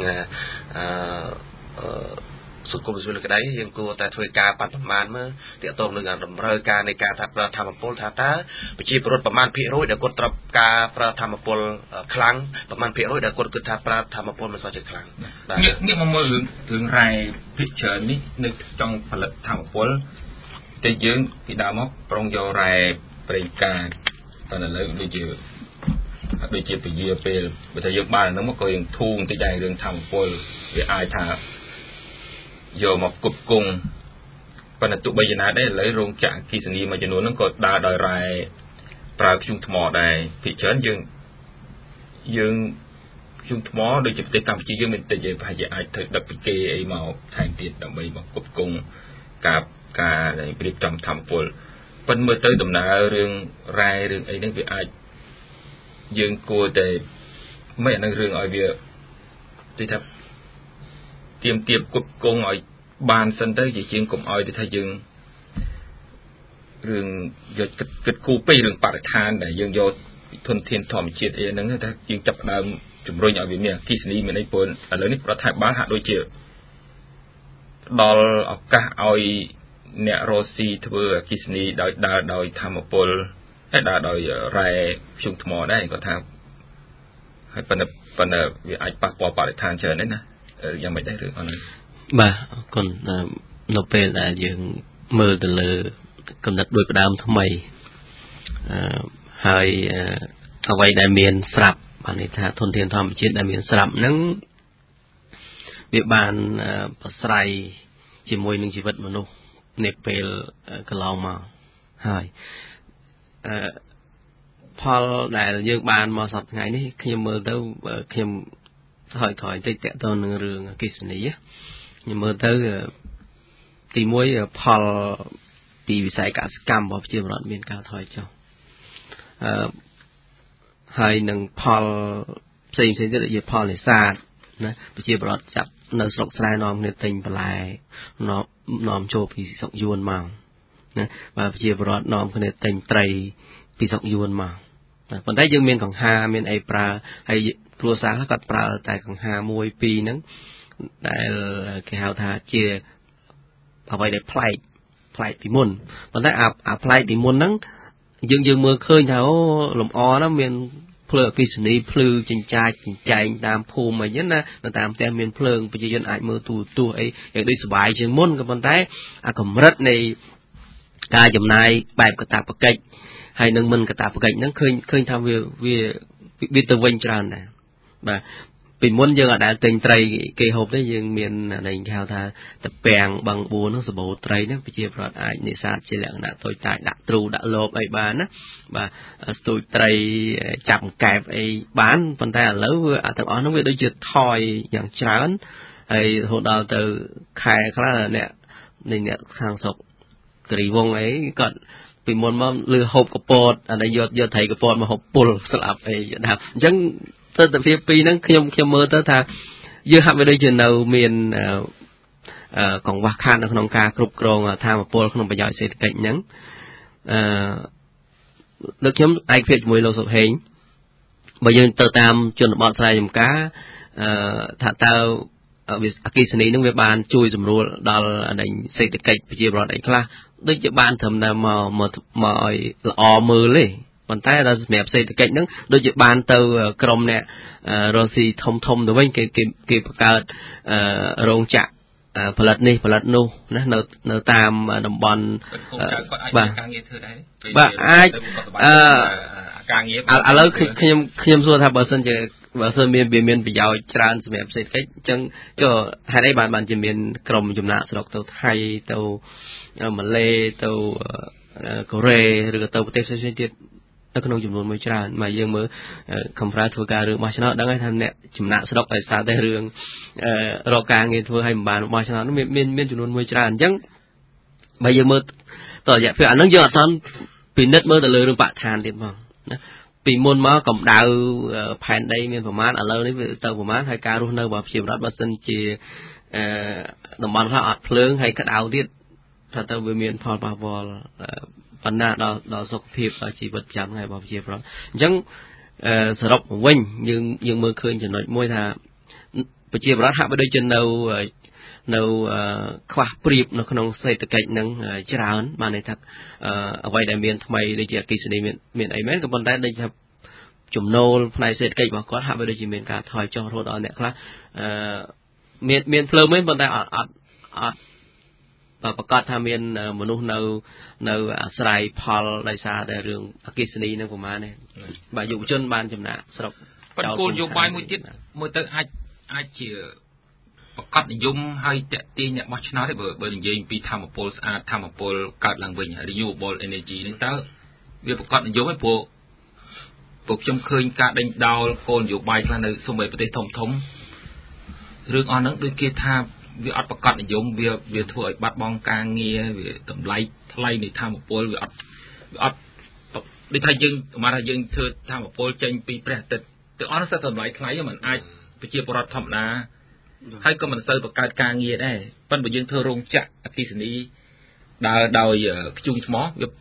សង្គមស៊ីវិលក្តីយើងគួរតែធ្វើការបដិមាមើលទាក់ទងនឹងតម្រូវការនៃការថាប្រើធម្មពលថាតើប្រជាពលរដ្ឋប្រមាណភាគរយដែលគាត់ត្រូវការប្រើធម្មពលខ្លាំងប្រមាណភាគរយដែលគាត់គិតថាប្រើធម្មពលមិនសូវជាខ្លាំងបាទងាកមកមើលរឿងរ៉ែភាគច្រើននេះនៅចង់ផលិតធម្មពលតែយើងពីដើមមកប្រុងយករ៉ែប្រេងកាតតែឥឡូវដូចជាពជាពេលបើថាយើងបានហ្នឹងមកក៏យើងធូរបន្តិចដែររឿងធម្មពលវាអាចថាយកមកគប់គង់ប៉ុន្តែទោះបីយ៉ាងណាដែរឥឡូវរោងចក្រអគ្គិសនីមួយចំនួនហ្នឹងក៏ដើរដោយរ៉ែប្រើធ្យូងថ្មដែរពីច្រើនយើងធ្យូងថ្មដូចជាប្រទេសកម្ពុជាយើងមានតិចឯងប្រហែលជាអាចធ្វើដឹកពីគេអីមកថែមទៀតដើម្បីមកគប់គង់ការរៀបចំធម្មពលប៉ុន្តែមើលទៅដំណើររឿងរ៉ែរឿងអីហ្នឹងវាអាចយើងគួរតែមិនអានឹងរឿងឲ្យវាទីថាទៀមទាបគប់គង់ឲ្យបានសិនទៅជាជាងកុំឲ្យទៅថាយើង rừng giờ kịch khu pi rừng bạc than để dương vô thuần thiên thòm triệt ấy nâng người ta dương chập đàm chủng rồi nhỏ vì miệng kỳ sinh mình ấy buồn ở lớn nhất thay bán hạ đôi chiều đòi ở cả oi nẹt rosi thưa kỳ sinh đòi tham một bồn hay đòi rai chung thmò đấy có tham hay phần việc anh bạc bạc than chờ đấy nèยังไม่ได้หรืออันนั้นบ่คนนบเป็นយើងមើលទៅលើកំណត់ដោយផ្ដើមថ្មីហើយអ្វីដែលមានស្រាប់បានន័យថាធនធានធម្មជាតិដែលមានស្រាប់ហ្នឹងវាបានប្រស្រ័យជាមួយនឹងជីវិតមនុស្សនាពេលកន្លងមកហើយផលដែលយើងបានមកសប្តាហ៍ថ្ងៃនេះខ្ញុំមើលទៅខ្ញុំថយបន្តិចតទៅនឹងរឿងអគ្គិសនីខ្ញុំមើលទៅទី1ផលពីវិស័យកសិកម្មរបស់ប្រជាពលរដ្ឋមានការថយចុះហើយនឹងផលផ្សេងៗទៀតជាផលនេសាទណាប្រជាពលរដ្ឋចាប់នៅស្រុកស្រែនាំគ្នាទិញបន្លែនាំចូលពីស្រុកយួនមកណាបាទប្រជាពលរដ្ឋនាំគ្នាទិញត្រីពីស្រុកយួនមកប៉ុន្តែយើងមានកង្ហាមានអីប្រើហើយគ្រួសារខ្លះគាត់ប្រើតែកង្ហា1 2ហ្នឹងដែលគេហៅថាជាអ្វីដែលប្លែកពីមុនប៉ុន្តែអាប្លែកពីមុនហ្នឹងយើងមើលឃើញថាអូលំអណាមានភ្លើងអគ្គិសនីភ្លឺចិញ្ចាចចិញ្ចែងតាមភូមិអីចឹងណានៅតាមផ្ទះមានភ្លើងប្រជាជនអាចមើលទូរទស្សន៍អីដូចសុបាយជាងមុនក៏ប៉ុន្តែអាកម្រិតនៃការចំណាយបែបកតាបកិច្ចហើយនឹងមិនកតាបកិច្ចហ្នឹងឃើញថាវាទៅវិញច្រើនដែរបាទពីមុនយើងអាចទិញត្រីគេហូបទេយើងមានអានេះគេហៅថាតពាំងបឹងបួនហ្នឹងសបោត្រីហ្នឹងប្រជាប្រដ្ឋអាចនេសាទជាលក្ខណៈតូចតាចដាក់ទ្រូដាក់លបអីបានណាបាទស្ទូចត្រីចាប់អង្កែបអីបានប៉ុន្តែឥឡូវអាទាំងអស់ហ្នឹងវាដូចជាថយយ៉ាងច្រើនហើយរហូតដល់ទៅខែខ្លះអ្នកខាងស្រុកគិរីវងអីគាត់ពីមុនមកលឺហូបកពតអានេះយកត្រីកពតមកហូបពុលស្លាប់អីដល់អញ្ចឹងទស្សនវិជ្ជាពីរហ្នឹងខ្ញុំមើលទៅថាយើងហាក់បីដូចជានៅមានកង្វះខាតនៅក្នុងការគ្រប់គ្រងធម៌ពលក្នុងប្រយោជន៍សេដ្ឋកិច្ចហ្នឹងដូចខ្ញុំឯកភាពជាមួយលោកសុខហេងបើយើងទៅតាមជនបទស្រែចម្ការថាតើអគ្គិសនីហ្នឹងវាបានជួយសម្រួលដល់សេដ្ឋកិច្ចប្រជាពលរដ្ឋអីខ្លះដូចជាបានត្រឹមតែមកឲ្យល្អមើលទេប៉ុន្តែដល់សម្រាប់សេដ្ឋកិច្ចហ្នឹងដូចជាបានទៅក្រុមអ្នករស់ស៊ីធំទៅវិញគេបង្កើតរោងចក្រផលិតនេះផលិតនោះណានៅតាមតំបន់បាទការងារធ្វើដែរបាទអាចការងារឥឡូវខ្ញុំសួរថាបើសិនមានប្រយោជន៍ច្រើនសម្រាប់សេដ្ឋកិច្ចអញ្ចឹងចុះហេតុអីបានជាមានក្រុមចំណាក់ស្រុកទៅថៃទៅម៉ាឡេទៅកូរ៉េឬក៏ទៅប្រទេសផ្សេងៗទៀតនៅក្នុងចំនួនមួយច្រើនមកយើងមើលកំប្រាធ្វើការរឿងបោះឆ្នោតដឹងហើយថាអ្នកចំណាក់ស្រុកឲ្យសារតែរឿងរកការងារធ្វើឲ្យមិនបានបោះឆ្នោតនោះមានចំនួនមួយច្រើនអញ្ចឹងបើយើងមើលតរយៈពេលអានឹងយើងអត់ទាន់ពិនិត្យមើលទៅលើរឿងបរិស្ថានទៀតផងណាពីមុនមកកម្ដៅផែនដីមានប្រមាណឥឡូវនេះវាទៅប្រមាណហើយការរស់នៅរបស់ប្រជាពលរដ្ឋបើសិនជាតំបន់ខ្លះអត់ភ្លើងហើយក្តៅទៀតថាទៅវាមានផលប៉ះពាល់បណ្ណាដល់សុខភាពដល់ជីវិតប្រចាំថ្ងៃរបស់ប្រជាពលរដ្ឋអញ្ចឹងសរុបមកវិញយើងមើលឃើញចំណុចមួយថាប្រជាពលរដ្ឋហាក់បីដូចជានៅខ្វះព្រៀបនៅក្នុងសេដ្ឋកិច្ចនឹងច្រើនបានន័យថាអ្វីដែលមានថ្មីដូចជាអគ្គិសនីមានអីមែនក៏ប៉ុន្តែដូចថាចំណូលផ្នែកសេដ្ឋកិច្ចរបស់គាត់ហាក់បីដូចជាមានការថយចុះរហូតដល់អ្នកខ្លះមានភ្លើងមែនប៉ុន្តែអត់ប្រកាសថាមានមនុស្សនៅអាស្រ័យផលដោយសារតែរឿងអគ្គិសនីនឹងប្រហែលនេះបាទយុវជនបានចំណាក់ស្រុកប៉ុន្តែគោលនយោបាយមួយទៀតមើលទៅអាចជាប្រកាសនិយមហើយតេទៀងអ្នកបោះឆ្នោតទេបើនិយាយពីធម្មពលស្អាតធម្មពលកើតឡើងវិញ renewable energy នេះតើវាប្រកាសនិយមទេព្រោះខ្ញុំឃើញការដេញដោលគោលនយោបាយខ្លះនៅសូម្បីប្រទេសធំរឿងអស់ហ្នឹងដូចគេថាវាអត់ប្រកាសនិយមវាធ្វើឲ្យបាត់បង់ការងារវាតម្លៃថ្លៃនៃធម្មពលវាអត់ដូចថាយើងធ្វើធម្មពលចេញពីព្រះអាទិត្យទាំងអស់នោះសិតតម្លៃថ្លៃមិនអាចប្រជាពលរដ្ឋធម្មតាហើយក៏មិនសូវបង្កើតការងារដែរប៉ុន្តែបើយើងធ្វើរោងចក្រអគ្គិសនីដើរដោយខ្ជុំថ្ម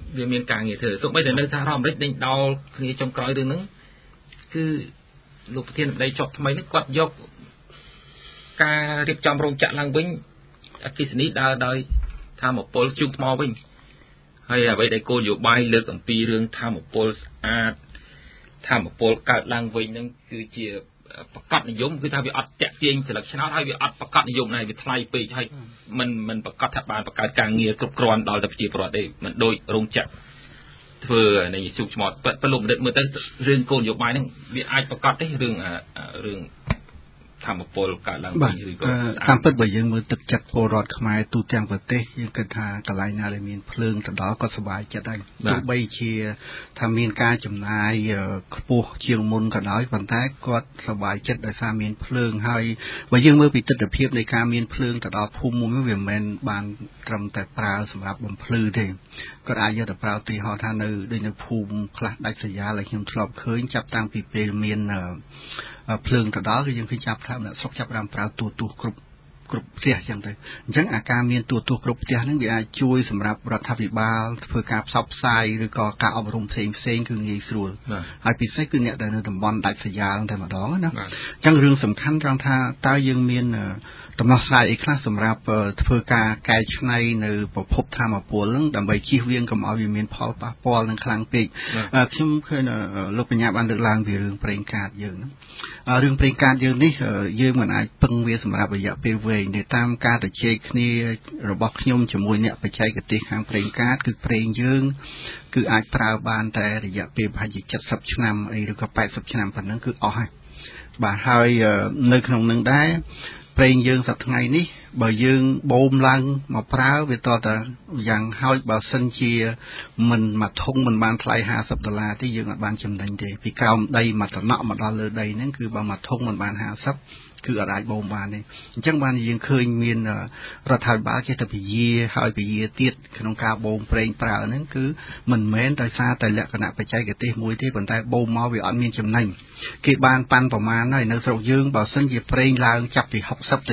វាមានការងារធ្វើសូម្បីតែនៅសហរដ្ឋអាមេរិកដេញដោលគ្នាចុងក្រោយរឿងហ្នឹងគឺលោកប្រធានបតីជាប់ថ្មីនេះគាត់យកការរៀបចំរោងចក្រឡើងវិញអគ្គិសនីដើរដោយធម្មពលជូងថ្មវិញហើយអ្វីដែលគោលនយោបាយលើកអំពីរឿងធម្មពលស្អាតធម្មពលកើតឡើងវិញហ្នឹងគឺជាប្រកាសនិយមគឺថាវាអត់តាក់ទាញសិលឹកឆ្នោតហើយវាអត់ប្រកាសនិយមដែរវាថ្លៃពេកហើយមិនប្រកាសថាបានបង្កើតការងារគ្រប់គ្រាន់ដល់តែប្រជាពលរដ្ឋទេមិនដូចរោងចក្រធ្វើនៃជូកឆ្មត់បើលោកបណ្ឌិតមើលទៅរឿងគោលនយោបាយហ្នឹងវាអាចប្រកាសទេរឿងធម្មពលកើតឡើងវិញឬក៏តាមពិតបើយើងមើលទឹកចិត្តពលរដ្ឋខ្មែរទូទាំងប្រទេសយើងគិតថាកន្លែងណាដែលមានភ្លើងទៅដល់ក៏សប្បាយចិត្តដែរទោះបីជាថាមានការចំណាយខ្ពស់ជាងមុនក៏ដោយប៉ុន្តែគាត់សប្បាយចិត្តដោយសារមានភ្លើងហើយបើយើងមើលពីទស្សនវិជ្ជានៃការមានភ្លើងទៅដល់ភូមិមួយវាមិនមែនបានត្រឹមតែប្រើសម្រាប់បំភ្លឺទេគាត់អាចយកទៅប្រើឧទាហរណ៍ថានៅដូចនៅភូមិខ្លះដាច់ស្រយាលដែលខ្ញុំធ្លាប់ឃើញចាប់តាំងពីពេលមានភ្លើងទៅដល់គឺយើងឃើញចាប់ថាអ្នកស្រុកចាប់បានប្រើទូទស្សន៍គ្រប់ផ្ទះចឹងទៅអញ្ចឹងអាការមានទូទស្សន៍គ្រប់ផ្ទះហ្នឹងវាអាចជួយសម្រាប់រដ្ឋាភិបាលធ្វើការផ្សព្វផ្សាយឬក៏ការអប់រំផ្សេងគឺងាយស្រួលហើយពិសេសគឺអ្នកដែលនៅតំបន់ដាច់ស្រយាលតែម្ដងណាអញ្ចឹងរឿងសំខាន់ត្រង់ថាតើយើងមានដំណោះស្រាយអីខ្លះសម្រាប់ធ្វើការកែច្នៃនៅប្រភពធម្មពលហ្នឹងដើម្បីជៀសវាងកុំឲ្យវាមានផលប៉ះពាល់នឹងខ្លាំងពេកខ្ញុំឃើញលោកបញ្ញាបានលើកឡើងពីរឿងប្រេងកាតយើងហ្នឹងរឿងប្រេងកាតយើងនេះយើងមិនអាចពឹងវាសម្រាប់រយៈពេលវែងទេតាមការជជែកគ្នារបស់ខ្ញុំជាមួយអ្នកបច្ចេកទេសខាងប្រេងកាតគឺប្រេងយើងគឺអាចប្រើបានតែរយៈពេលប្រហែលជា70ឆ្នាំអីឬក៏80ឆ្នាំប៉ុណ្ណឹងគឺអស់ហើយបាទហើយនៅក្នុងនឹងដែរប្រេងយើងសប្តាហ៍ថ្ងៃនេះបើយើងបូមឡើងមកប្រើវាតតែយ៉ាងហោចបើសិនជាមិនមួយធុងមិនបានថ្លៃ$50ទេយើងអាចបានចំណេញទេពីក្រោមដីមកតំណក់មកដល់លើដីហ្នឹងគឺបើមួយធុងមិនបាន50គឺអាចបូមបានទេអញ្ចឹងបានយើងឃើញមានរដ្ឋាភិបាលចេះតែពជាហើយពជាទៀតក្នុងការបូមប្រេងប្រើហ្នឹងគឺមិនមែនដោយសារតែលក្ខណៈបច្ចេកទេសមួយទេប៉ុន្តែបូមមកវាអត់មានចំណេញគេបានប៉ាន់ប្រមាណហើយនៅស្រុកយើងបើសិនជាប្រេងឡើងចាប់ពី$60ទៅ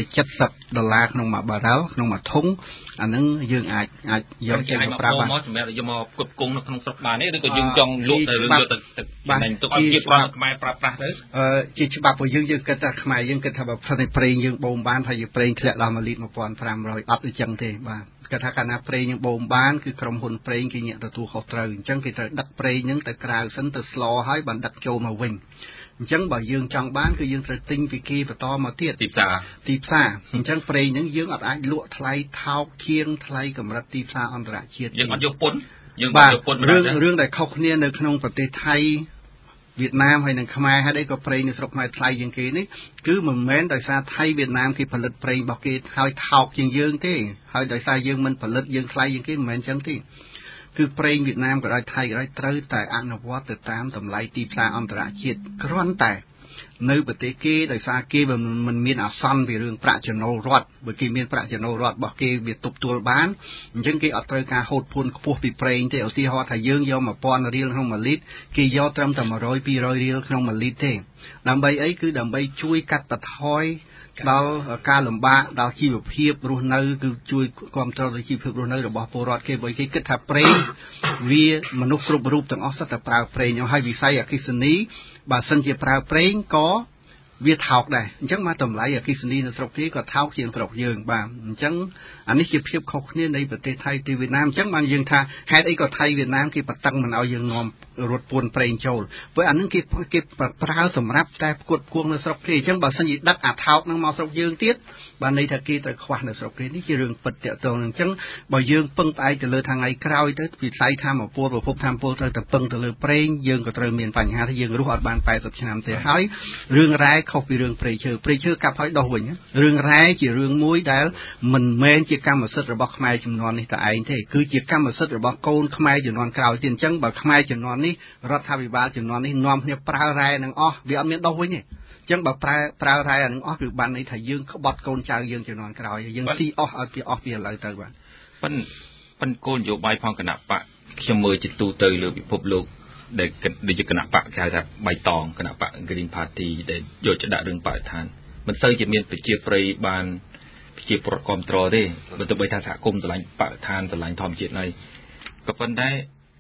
$70ក្នុងមួយបារ៉ែលក្នុងមួយធុងអាហ្នឹងយើងអាចយកទៅប្រើបានមកសម្រាប់យកមកផ្គត់ផ្គង់នៅក្នុងស្រុកបានទេឬក៏យើងចង់លក់ទៅយកទៅចំណេញទុកឲ្យជាប្រព័ន្ធខ្មែរប្រើប្រាស់ទៅជាច្បាប់របស់យើងគិតថាខ្មែរយើងគិតថាបើផ្សេងប្រេងយើងបូមបានហើយយើងប្រេងធ្លាក់ដល់1លីត្រ1500អត់អញ្ចឹងទេបាទគាត់ថាកាលណាប្រេងយើងបូមបានគឺក្រុមហ៊ុនប្រេងគេញាក់ទទួលខុសត្រូវអញ្ចឹងគេត្រូវដឹកប្រេងហ្នឹងទៅក្រៅសិនទៅស្លហើយបានដឹកចូលមកវិញអញ្ចឹងបើយើងចង់បានគឺយើងត្រូវទិញពីគេបន្តមកទៀតទីផ្សារអញ្ចឹងប្រេងហ្នឹងយើងអត់អាចលក់ថ្លៃថោកជាងថ្លៃកម្រិតទីផ្សារអន្តរជាតិយើងអត់យកពន្ធយើងអត់យកពន្ធរឿងដែលខុសគ្នានៅក្នុងប្រទេសថៃវៀតណាមហើយនិងខ្មែរហើយអីក៏ប្រេងនៅស្រុកខ្មែរថ្លៃជាងគេនេះគឺមិនមែនដោយសារថៃវៀតណាមគេផលិតប្រេងរបស់គេហើយថោកជាងយើងទេហើយដោយសារយើងមិនផលិតយើងថ្លៃជាងគេមិនមែនចឹងទេគឺប្រេងវៀតណាមក៏ដោយថៃក៏ដោយត្រូវតែអនុវត្តទៅតាមតម្លៃទីផ្សារអន្តរជាតិគ្រាន់តែនៅប្រទេសគេដោយសារគេមិនមានអាសន្នពីរឿងប្រាក់ចំណូលរដ្ឋបើគេមានប្រាក់ចំណូលរដ្ឋរបស់គេវាទប់ទល់បានអញ្ចឹងគេអត់ត្រូវការហូតភួនខ្ពស់ពីប្រេងទេឧទាហរណ៍ថាយើងយក1000រៀលក្នុង1លីត្រគេយកត្រឹមតែ100 200រៀលក្នុង1លីត្រទេដើម្បីអីគឺដើម្បីជួយកាត់បន្ថយដល់ការលំបាកដល់ជីវភាពរស់នៅគឺជួយគ្រប់គ្រងដល់ជីវភាពរស់នៅរបស់ពលរដ្ឋគេបើគេគិតថាប្រេងវាមនុស្សគ្រប់រូបទាំងអស់សុទ្ធតែប្រើប្រេងហើយវិស័យអគ្គិសនីបើសិនជាប្រើប្រេងក៏វាថោកដែរអញ្ចឹងមកតម្លៃអគ្គិសនីនៅស្រុកគេក៏ថោកជាងស្រុកយើងបាទអញ្ចឹងអានេះជាភាពខុសគ្នានៃប្រទេសថៃទៅវៀតណាមអញ្ចឹងបានយើងថាហេតុអីក៏ថៃវៀតណាមគេបតឹងមិនឲ្យយើងនាំរត់ពួនប្រេងចូលព្រោះអានឹងគេប្រើសម្រាប់តែផ្គត់ផ្គង់នៅស្រុកគេអញ្ចឹងបើសិនជាដឹកអាថោកនឹងមកស្រុកយើងទៀតបានន័យថាគេត្រូវខ្វះនៅស្រុកគេនេះជារឿងពិតតាក់ទងអញ្ចឹងបើយើងពឹងផ្អែកទៅលើថ្ងៃក្រោយទៅវិស័យធម្មពលប្រភពធម្មពលត្រូវតែពឹងទៅលើប្រេងយើងក៏ត្រូវមានបញ្ហាថាយើងរស់អត់បាន80ឆ្នាំទេហើយរឿងរ៉ែខុសពីរឿងព្រៃឈើកាប់ហើយដោះវិញរឿងរ៉ែជារឿងមួយដែលមិនមែនជាកម្មសិទ្ធិរបស់ខ្មែរជំនាន់នេះតែឯងទេគឺជាកម្មសិទ្ធិរបស់កូនខ្មែរជំនាន់ក្រោយទៀតអញ្ចឹងបើខ្មែរជំនាន់នេះរដ្ឋាភិបាលជំនាន់នេះនាំគ្នាប្រើរ៉ែនឹងអស់វាអត់មានដោះវិញទេអញ្ចឹងបើប្រើរ៉ែនឹងអស់គឺបានន័យថាយើងក្បត់កូនចៅយើងជំនាន់ក្រោយយើងស៊ីអស់ឲ្យពីឥឡូវទៅបាទប៉ុន្តែគោលនយោបាយផងគណៈបកខ្ញុំមើលជាទូទៅលើពិភពលោកដែលដូចជាគណៈបកគេហៅថាបៃតងគណៈបក Green Party ដែលយកចិត្តដាក់រឿងបរិស្ថានមិនសូវជាមានប្រជាប្រិយបានប្រជាពលរដ្ឋគ្រប់គ្រងទេបើទោះបីថាសហគមន៍ឆ្លាញ់បរិស្ថានឆ្លាញ់ធម្មជាតិហើយក៏ប៉ុន្តែ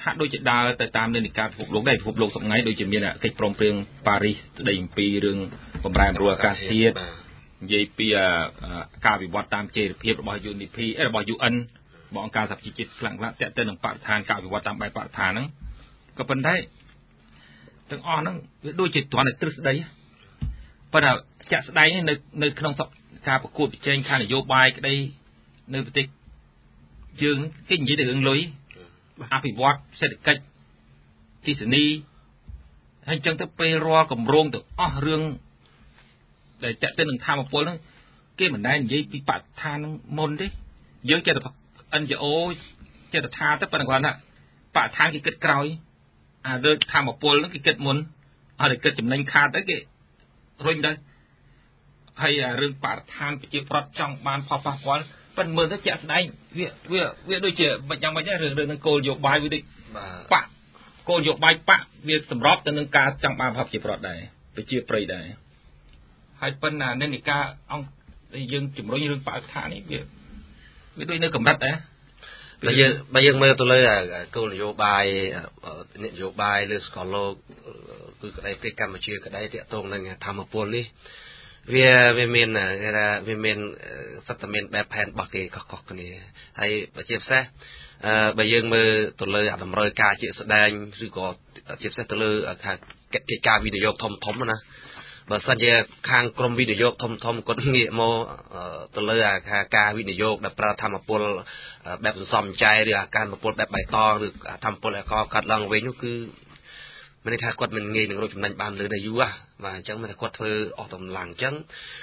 ហាក់ដូចជាដើរទៅតាមនិន្នាការពិភពលោកដែរពិភពលោកសប្តាហ៍ដូចជាមានកិច្ចព្រមព្រៀងប៉ារីសស្ដីអំពីរឿងបំរែបំរួលអាកាសធាតុនិយាយពីការវិវត្តតាមចីរភាពរបស់ UNDP របស់ UN របស់អង្គការសហជីវជាតិខ្លាំងៗតេតិននឹងបរិស្ថានការវិវត្តតាមបែបបរិស្ថានហ្នឹងក៏ប៉ុន្តែទាំងអស់ហ្នឹងវាដូចជាគ្រាន់តែទ្រឹស្ដីប៉ុន្តែជាក់ស្ដែងនៅក្នុងការប្រកួតប្រជែងខាងនយោបាយក្តីនៅប្រទេសយើងគេនិយាយទៅរឿងលុយអភិវឌ្ឍសេដ្ឋកិច្ចទិសនីហើយអញ្ចឹងទៅពេលរាល់គម្រោងទាំងអស់រឿងដែលតេតិននឹងធម្មពលហ្នឹងគេមិនដែលនិយាយពីបរិស្ថានហ្នឹងមុនទេយើងចេះតែ NGO ចេះតែថាទៅប៉ុន្តែគាត់ថាបរិស្ថានគេគិតក្រោយអាលើធម្មពលហ្នឹងគេគិតមុនអត់តែគិតចំណេញខាតទៅគេរុញទៅហើយរឿងបរិស្ថានប្រជាប្រដ្ឋចង់បានផលប៉ះពាល់ប៉ុន្តែមើលទៅជាក់ស្ដែងវាដូចជាមិនយ៉ាងម៉េចដែររឿងនឹងគោលនយោបាយវាដូចបាក់គោលនយោបាយបាក់វាសម្របទៅនឹងការចង់បានផលប្រជាប្រដ្ឋដែរប្រជាប្រិយដែរហើយប៉ុន្តែនិន្នាការអង្គយើងជំរុញរឿងបរិស្ថាននេះវាដូចនៅកម្រិតដែរបើយើងមើលទៅលើគោលនយោបាយលើសកលលោកគឺក្តីពីកម្ពុជាក្តីទាក់ទងនឹងធម្មពលនេះវាមានគេថាវាមានសត្វតែមានបែបផែនរបស់គេខុសៗគ្នាហើយបើជាពិសេសបើយើងមើលទៅលើតម្រូវការជាក់ស្ដែងឬក៏ជាពិសេសទៅលើកិច្ចការវិនិយោគធំៗណាបើសិនជាខាងក្រមវិនិយោគធំគាត់ងាកមកទៅលើការវិនិយោគដែលប្រើធម្មពលបែបសន្សំចៃឬការធម្មពលបែបបៃតងឬធម្មពលអេកូកាត់ឡើងវិញនោះគឺមានន័យថាគាត់មិនងាយនឹងរកចំណេញបានលឿនដែរយូរបាទអញ្ចឹងមានតែគាត់ធ្វើអស់តម្លៃអញ្ចឹង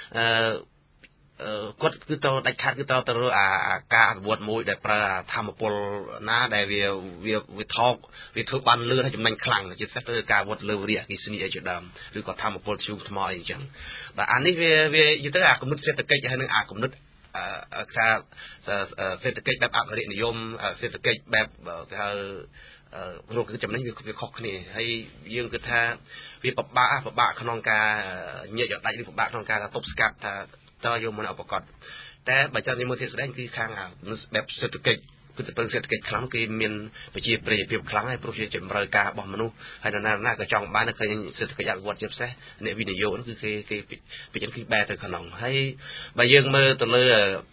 គាត់គឺទៅដាច់ខាតគឺទៅរកការអនុវត្តមួយដែលប្រើធម្មពលណាដែលវាថោកវាធ្វើបានលឿនហើយចំណេញខ្លាំងជាពិសេសទៅការវត្តលើវិរិយអគិសនីអីជាដើមឬក៏ធម្មពលធ្យូងថ្មអីអញ្ចឹងបាទអានេះវាយទៅអាគំនិតសេដ្ឋកិច្ចហើយនឹងអាគំនិតការសេដ្ឋកិច្ចបែបអភិរក្សនិយមសេដ្ឋកិច្ចបែបគេហៅរកចំណេញវាខុសគ្នាហើយយើងគិតថាវាពិបាកក្នុងការញាក់យកដាច់ឬពិបាកក្នុងការទប់ស្កាត់ថាតើយកមកឧបករណ៍តែបើចាំនិយាយមើលទៀតស្ដែងគឺខាងបែបសេដ្ឋកិច្ចគឺទៅសេដ្ឋកិច្ចខ្លាំងគេមានប្រជាប្រិយភាពខ្លាំងហើយព្រោះជាជំរឿការរបស់មនុស្សហើយណាក៏ចង់បានឃើញសេដ្ឋកិច្ចអភិវឌ្ឍជាពិសេសអ្នកវិនិយោគគឺគេពីចឹងគឺបែរទៅក្នុងហើយបើយើងមើលទៅលើ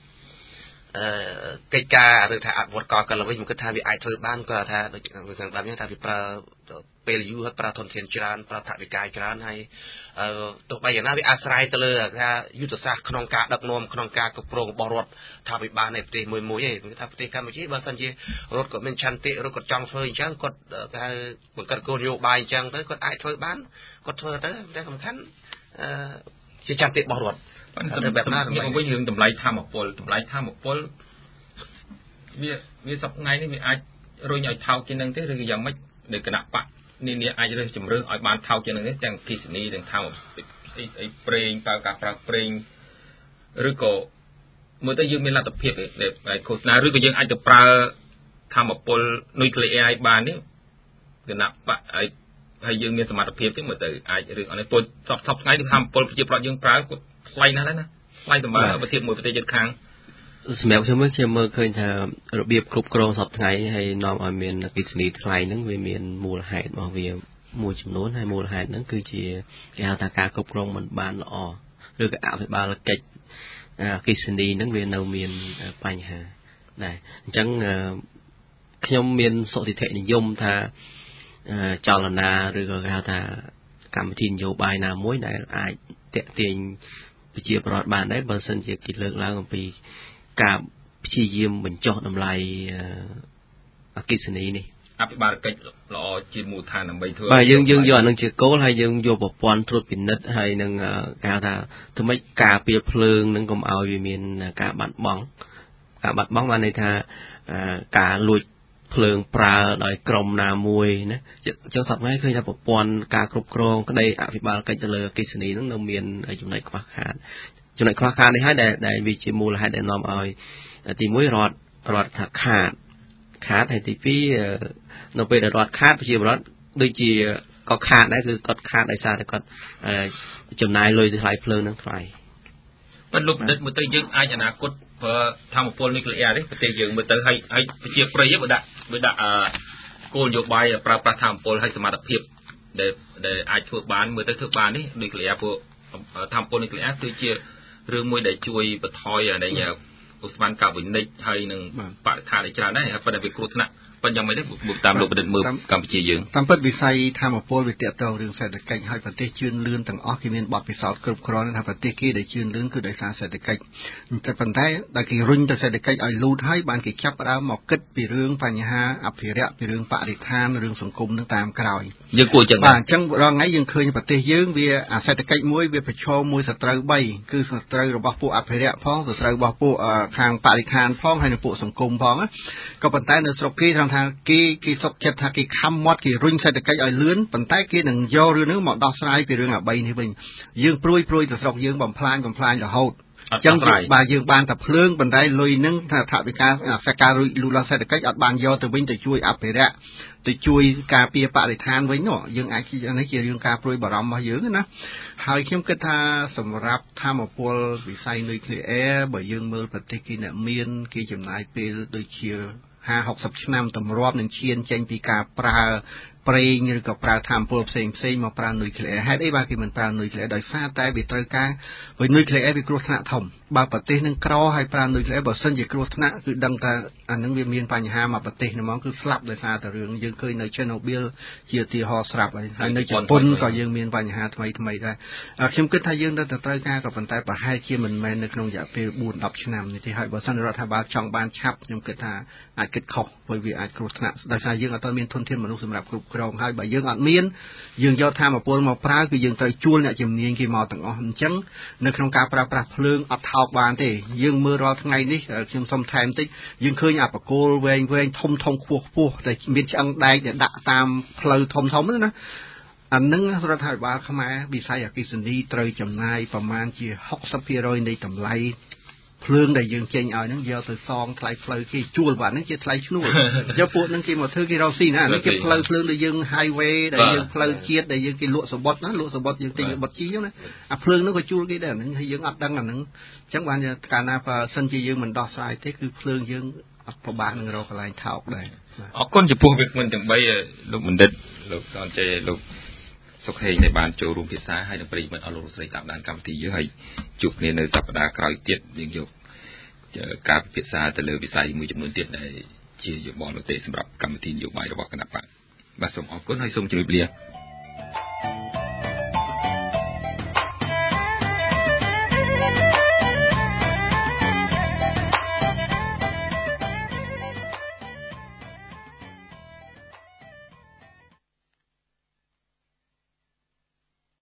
កិច្ចការឬថាអភិវឌ្ឍកលវិញខ្ញុំគិតថាវាអាចធ្វើបានក៏ថាដូចខាងដើមនេះថាវាប្រើពេលយូរហើយប្រើធនធានច្រើនប្រើថវិកាច្រើនហើយទោះបីយ៉ាងណាវាអាស្រ័យទៅលើថាយុទ្ធសាស្ត្រក្នុងការដឹកនាំក្នុងការគ្រប់គ្រងរបស់រដ្ឋថាវិបាលនៃប្រទេសមួយឯងគឺថាប្រទេសកម្ពុជាបើសិនជារដ្ឋគាត់មានឆន្ទៈរដ្ឋគាត់ចង់ធ្វើអញ្ចឹងគាត់គេហៅបង្កើតគោលនយោបាយអញ្ចឹងទៅគាត់អាចធ្វើបានគាត់ធ្វើទៅតែសំខាន់ជាឆន្ទៈរបស់រដ្ឋប៉ុន្តែបែបណាវិញរឿងតម្លៃធម្មពលវាសប្ថ្ងៃនេះវាអាចរុញឲ្យថោកជាងនឹងទេឬក៏យ៉ាងម៉េចនៅគណៈបកនេះអាចរើសជំរឿសឲ្យបានថោកជាងនឹងទេទាំងគិសនីទាំងធម្មអីប្រេងការប្រើប្រេងឬក៏មើលទៅយើងមានលទ្ធភាពដែលឃោសនាឬក៏យើងអាចទៅប្រើធម្មពលនុយក្លេអ៊ែរឲ្យបាននេះគណៈបកហើយយើងមានសមត្ថភាពទេមើលទៅអាចរឿងអត់នេះពលសពថ្ងៃគឺធម្មពលប្រជាប្រដ្ឋយើងប្រើគាត់ថ្លៃណាស់ណាថ្លៃសម្រាប់ប្រទេសមួយប្រទេសជិតខាងសម្រាប់ខ្ញុំមើលឃើញថារបៀបគ្រប់គ្រងសពថ្ងៃហើយនាំឲ្យមានអគ្គិសនីថ្លៃហ្នឹងវាមានមូលហេតុរបស់វាមួយចំនួនហើយមូលហេតុហ្នឹងគឺជាគេហៅថាការគ្រប់គ្រងមិនបានល្អឬក៏អភិបាលកិច្ចអគ្គិសនីហ្នឹងវានៅមានបញ្ហាដែរអញ្ចឹងខ្ញុំមានសុតិធិនិយមថាចលនាឬក៏គេហៅថាកម្មវិធីនយោបាយណាមួយដែលអាចតាក់ទាញប្រជាពលរដ្ឋបានដែរបើសិនជាគេលើកឡើងអំពីការព្យាយាមបញ្ចុះតម្លៃអគ្គិសនីនេះអភិបាលកិច្ចល្អជាមូលដ្ឋានដើម្បីធ្វើបាទយើងយកអានឹងជាគោលហើយយើងយកប្រព័ន្ធត្រួតពិនិត្យហើយនឹងគេហៅថាធ្វើម៉េចការពារភ្លើងនឹងកុំឲ្យវាមានការបាត់បង់បានន័យថាការលួចភ្លើងប្រើដោយក្រុមណាមួយណាចឹងសប្តាហ៍ឃើញថាប្រព័ន្ធការគ្រប់គ្រងក្តីអភិបាលកិច្ចទៅលើអគ្គិសនីនឹងនៅមានចំណុចខ្វះខាតនេះហើយដែលវាជាមូលហេតុដែលនាំឲ្យទី1រដ្ឋថាខាតហើយទី2នៅពេលដែលរដ្ឋខាតប្រជាពលរដ្ឋដូចជាក៏ខាតដែរគឺគាត់ខាតដោយសារតែគាត់ចំណាយលុយទៅថ្លៃភ្លើងនឹងថ្លៃប៉ុន្តែលោកបណ្ឌិតមើលទៅយើងអាចអនាគតប្រើធម្មពលនុយក្លេអ៊ែរទេប្រទេសយើងមើលទៅហើយប្រជាប្រិយបើដាក់គោលនយោបាយប្រើប្រាស់ធម្មពលឲ្យសមត្ថភាពដែលអាចធ្វើបានមើលទៅធ្វើបាននេះដូចក្លៀពួកធម្មពលនេះក្លៀគឺជារឿងមួយដែលជួយបន្ថយអានេះឧស្ម័នកាបូនិកហើយនឹងបរិស្ថានច្រើនដែរប៉ុន្តែវាគ្រោះថ្នាក់ប៉ុន្តែយ៉ាងម៉េចទេតាមលោកបណ្ឌិតមើលកម្ពុជាយើងតាមពិតវិស័យធម្មពលវាទាក់ទងរឿងសេដ្ឋកិច្ចហើយប្រទេសជឿនលឿនទាំងអស់គេមានបទពិសោធន៍គ្រប់គ្រាន់ថាប្រទេសគេដែលជឿនលឿនគឺដោយសារសេដ្ឋកិច្ចតែប៉ុន្តែដល់គេរុញទៅសេដ្ឋកិច្ចឲ្យលូតហើយបានគេចាប់ផ្ដើមមកគិតពីរឿងបញ្ហាអភិរក្សពីរឿងបរិស្ថានរឿងសង្គមនឹងតាមក្រោយយើងគួរចឹងបាទអញ្ចឹងរាល់ថ្ងៃយើងឃើញប្រទេសយើងវាអាសេដ្ឋកិច្ចមួយវាប្រឈមមួយសត្រូវ3គឺសត្រូវរបស់ពួកអភិរក្សផងសត្រូវរបស់ពួកខាងបរិស្ថានផងហើយនិងពួកសង្គមផងក៏ប៉ុន្តែនៅស្រុកគេត្រង់ថាគេសុខចិត្តថាគេខំមាត់គេរុញសេដ្ឋកិច្ចឲ្យលឿនប៉ុន្តែគេនឹងយករឿងនេះមកដោះស្រាយពីរឿងអា3នេះវិញយើងព្រួយទៅស្រុកយើងបំផ្លាញរហូតអញ្ចឹងបាទយើងបានតែភ្លើងប៉ុន្តែលុយនឹងថាថវិកាសកម្មលូតលាស់សេដ្ឋកិច្ចអត់បានយកទៅវិញទៅជួយអភិរក្សទៅជួយការពារបរិស្ថានវិញនោះយើងអាចនេះជារឿងការព្រួយបារម្ភរបស់យើងណាហើយខ្ញុំគិតថាសម្រាប់ធម្មពលវិស័យ nuclear បើយើងមើលប្រទេសគេអ្នកមានគេចំណាយពេលដូចជា50-60 ឆ្នាំតម្រាប់នឹងឈានចេញពីការប្រើប្រេងឬក៏ប្រើធម្មពលផ្សេងមកប្រើ nuclear ហេតុអីបានគេមិនប្រើ nuclear ដោយសារតែវាត្រូវការព្រោះ nuclear វាគ្រោះថ្នាក់ធំបើប្រទេសនឹងក្រហើយប្រើ nuclear បើសិនជាគ្រោះថ្នាក់គឺដឹងថាអានឹងវាមានបញ្ហាមកប្រទេសហ្មងគឺស្លាប់ដោយសារតែរឿងយើងឃើញនៅ Chernobyl ជាឧទាហរណ៍ស្រាប់ហើយនៅជប៉ុនក៏យើងមានបញ្ហាថ្មីដែរខ្ញុំគិតថាយើងត្រូវការក៏ប៉ុន្តែប្រហែលជាមិនមែននៅក្នុងរយៈពេល 4-10 ឆ្នាំនេះទេហើយបើសិនរដ្ឋាភិបាលចង់បានឆាប់ខ្ញុំគិតថាអាចគិតខុសព្រោះវាអាចគ្រោះថ្នាក់ដោយសារយើងអត់មានធនធានមនុស្សសម្រាប់គ្រប់គ្រងហើយបើយើងអត់មានយើងយកធម្មពលមកប្រើគឺយើងត្រូវជួលអ្នកជំនាញគេមកទាំងអស់អញ្ចឹងនៅក្នុងការប្រើប្រាស់ភ្លើងអត់ថោកបានទេយើងមើលរាល់ថ្ងៃនេះខ្ញុំសុំថែមតិចយើងឃើញអាបកគោលវែងធំខ្ពស់តែមានឆ្អឹងដែកដែលដាក់តាមផ្លូវធំណាអានឹងរដ្ឋាភិបាលខ្មែរវិស័យអគ្គិសនីត្រូវចំណាយប្រមាណជា 60% នៃតម្លៃភ្លើងដែលយើងចេញឲ្យហ្នឹងយកទៅសងថ្លៃផ្លូវគេជួលបាទហ្នឹងជាថ្លៃឈ្នួលយកពួកហ្នឹងគេមកធ្វើគេរកស៊ីណានេះជាផ្លូវភ្លើងដែលយើង highway ដែលយើងផ្លូវជាតិដែលយើងគេលក់សបុតណាលក់សបុតយើងទិញសបុតជីហ្នឹងណាអាភ្លើងហ្នឹងក៏ជួលគេដែរហ្នឹងហើយយើងអត់ដឹងអាហ្នឹងអញ្ចឹងបានកាលណាបើសិនជាយើងមិនដោះស្រាយទេគឺភ្លើងយើងអត់ពិបាកនឹងរកកន្លែងថោកដែរអរគុណចំពោះវាគ្មិនទាំង3លោកបណ្ឌិតលោកសនជ័យលោកសុខហេងដែលបានចូលរួមភាសាហើយនឹងប្រិយមិត្តអស់លោកលោកស្រីតាមដានកម្មវិធីយើងហើយជួបគ្នានៅសប្តាហ៍ក្រោយទៀតយើងយកការពិភាក្សាទៅលើវិស័យមួយចំនួនទៀតដែលជាយោបល់មតិសម្រាប់កម្មវិធីនយោបាយរបស់គណៈបកបាទសូមអរគុណហើយសូមជម្រាបលា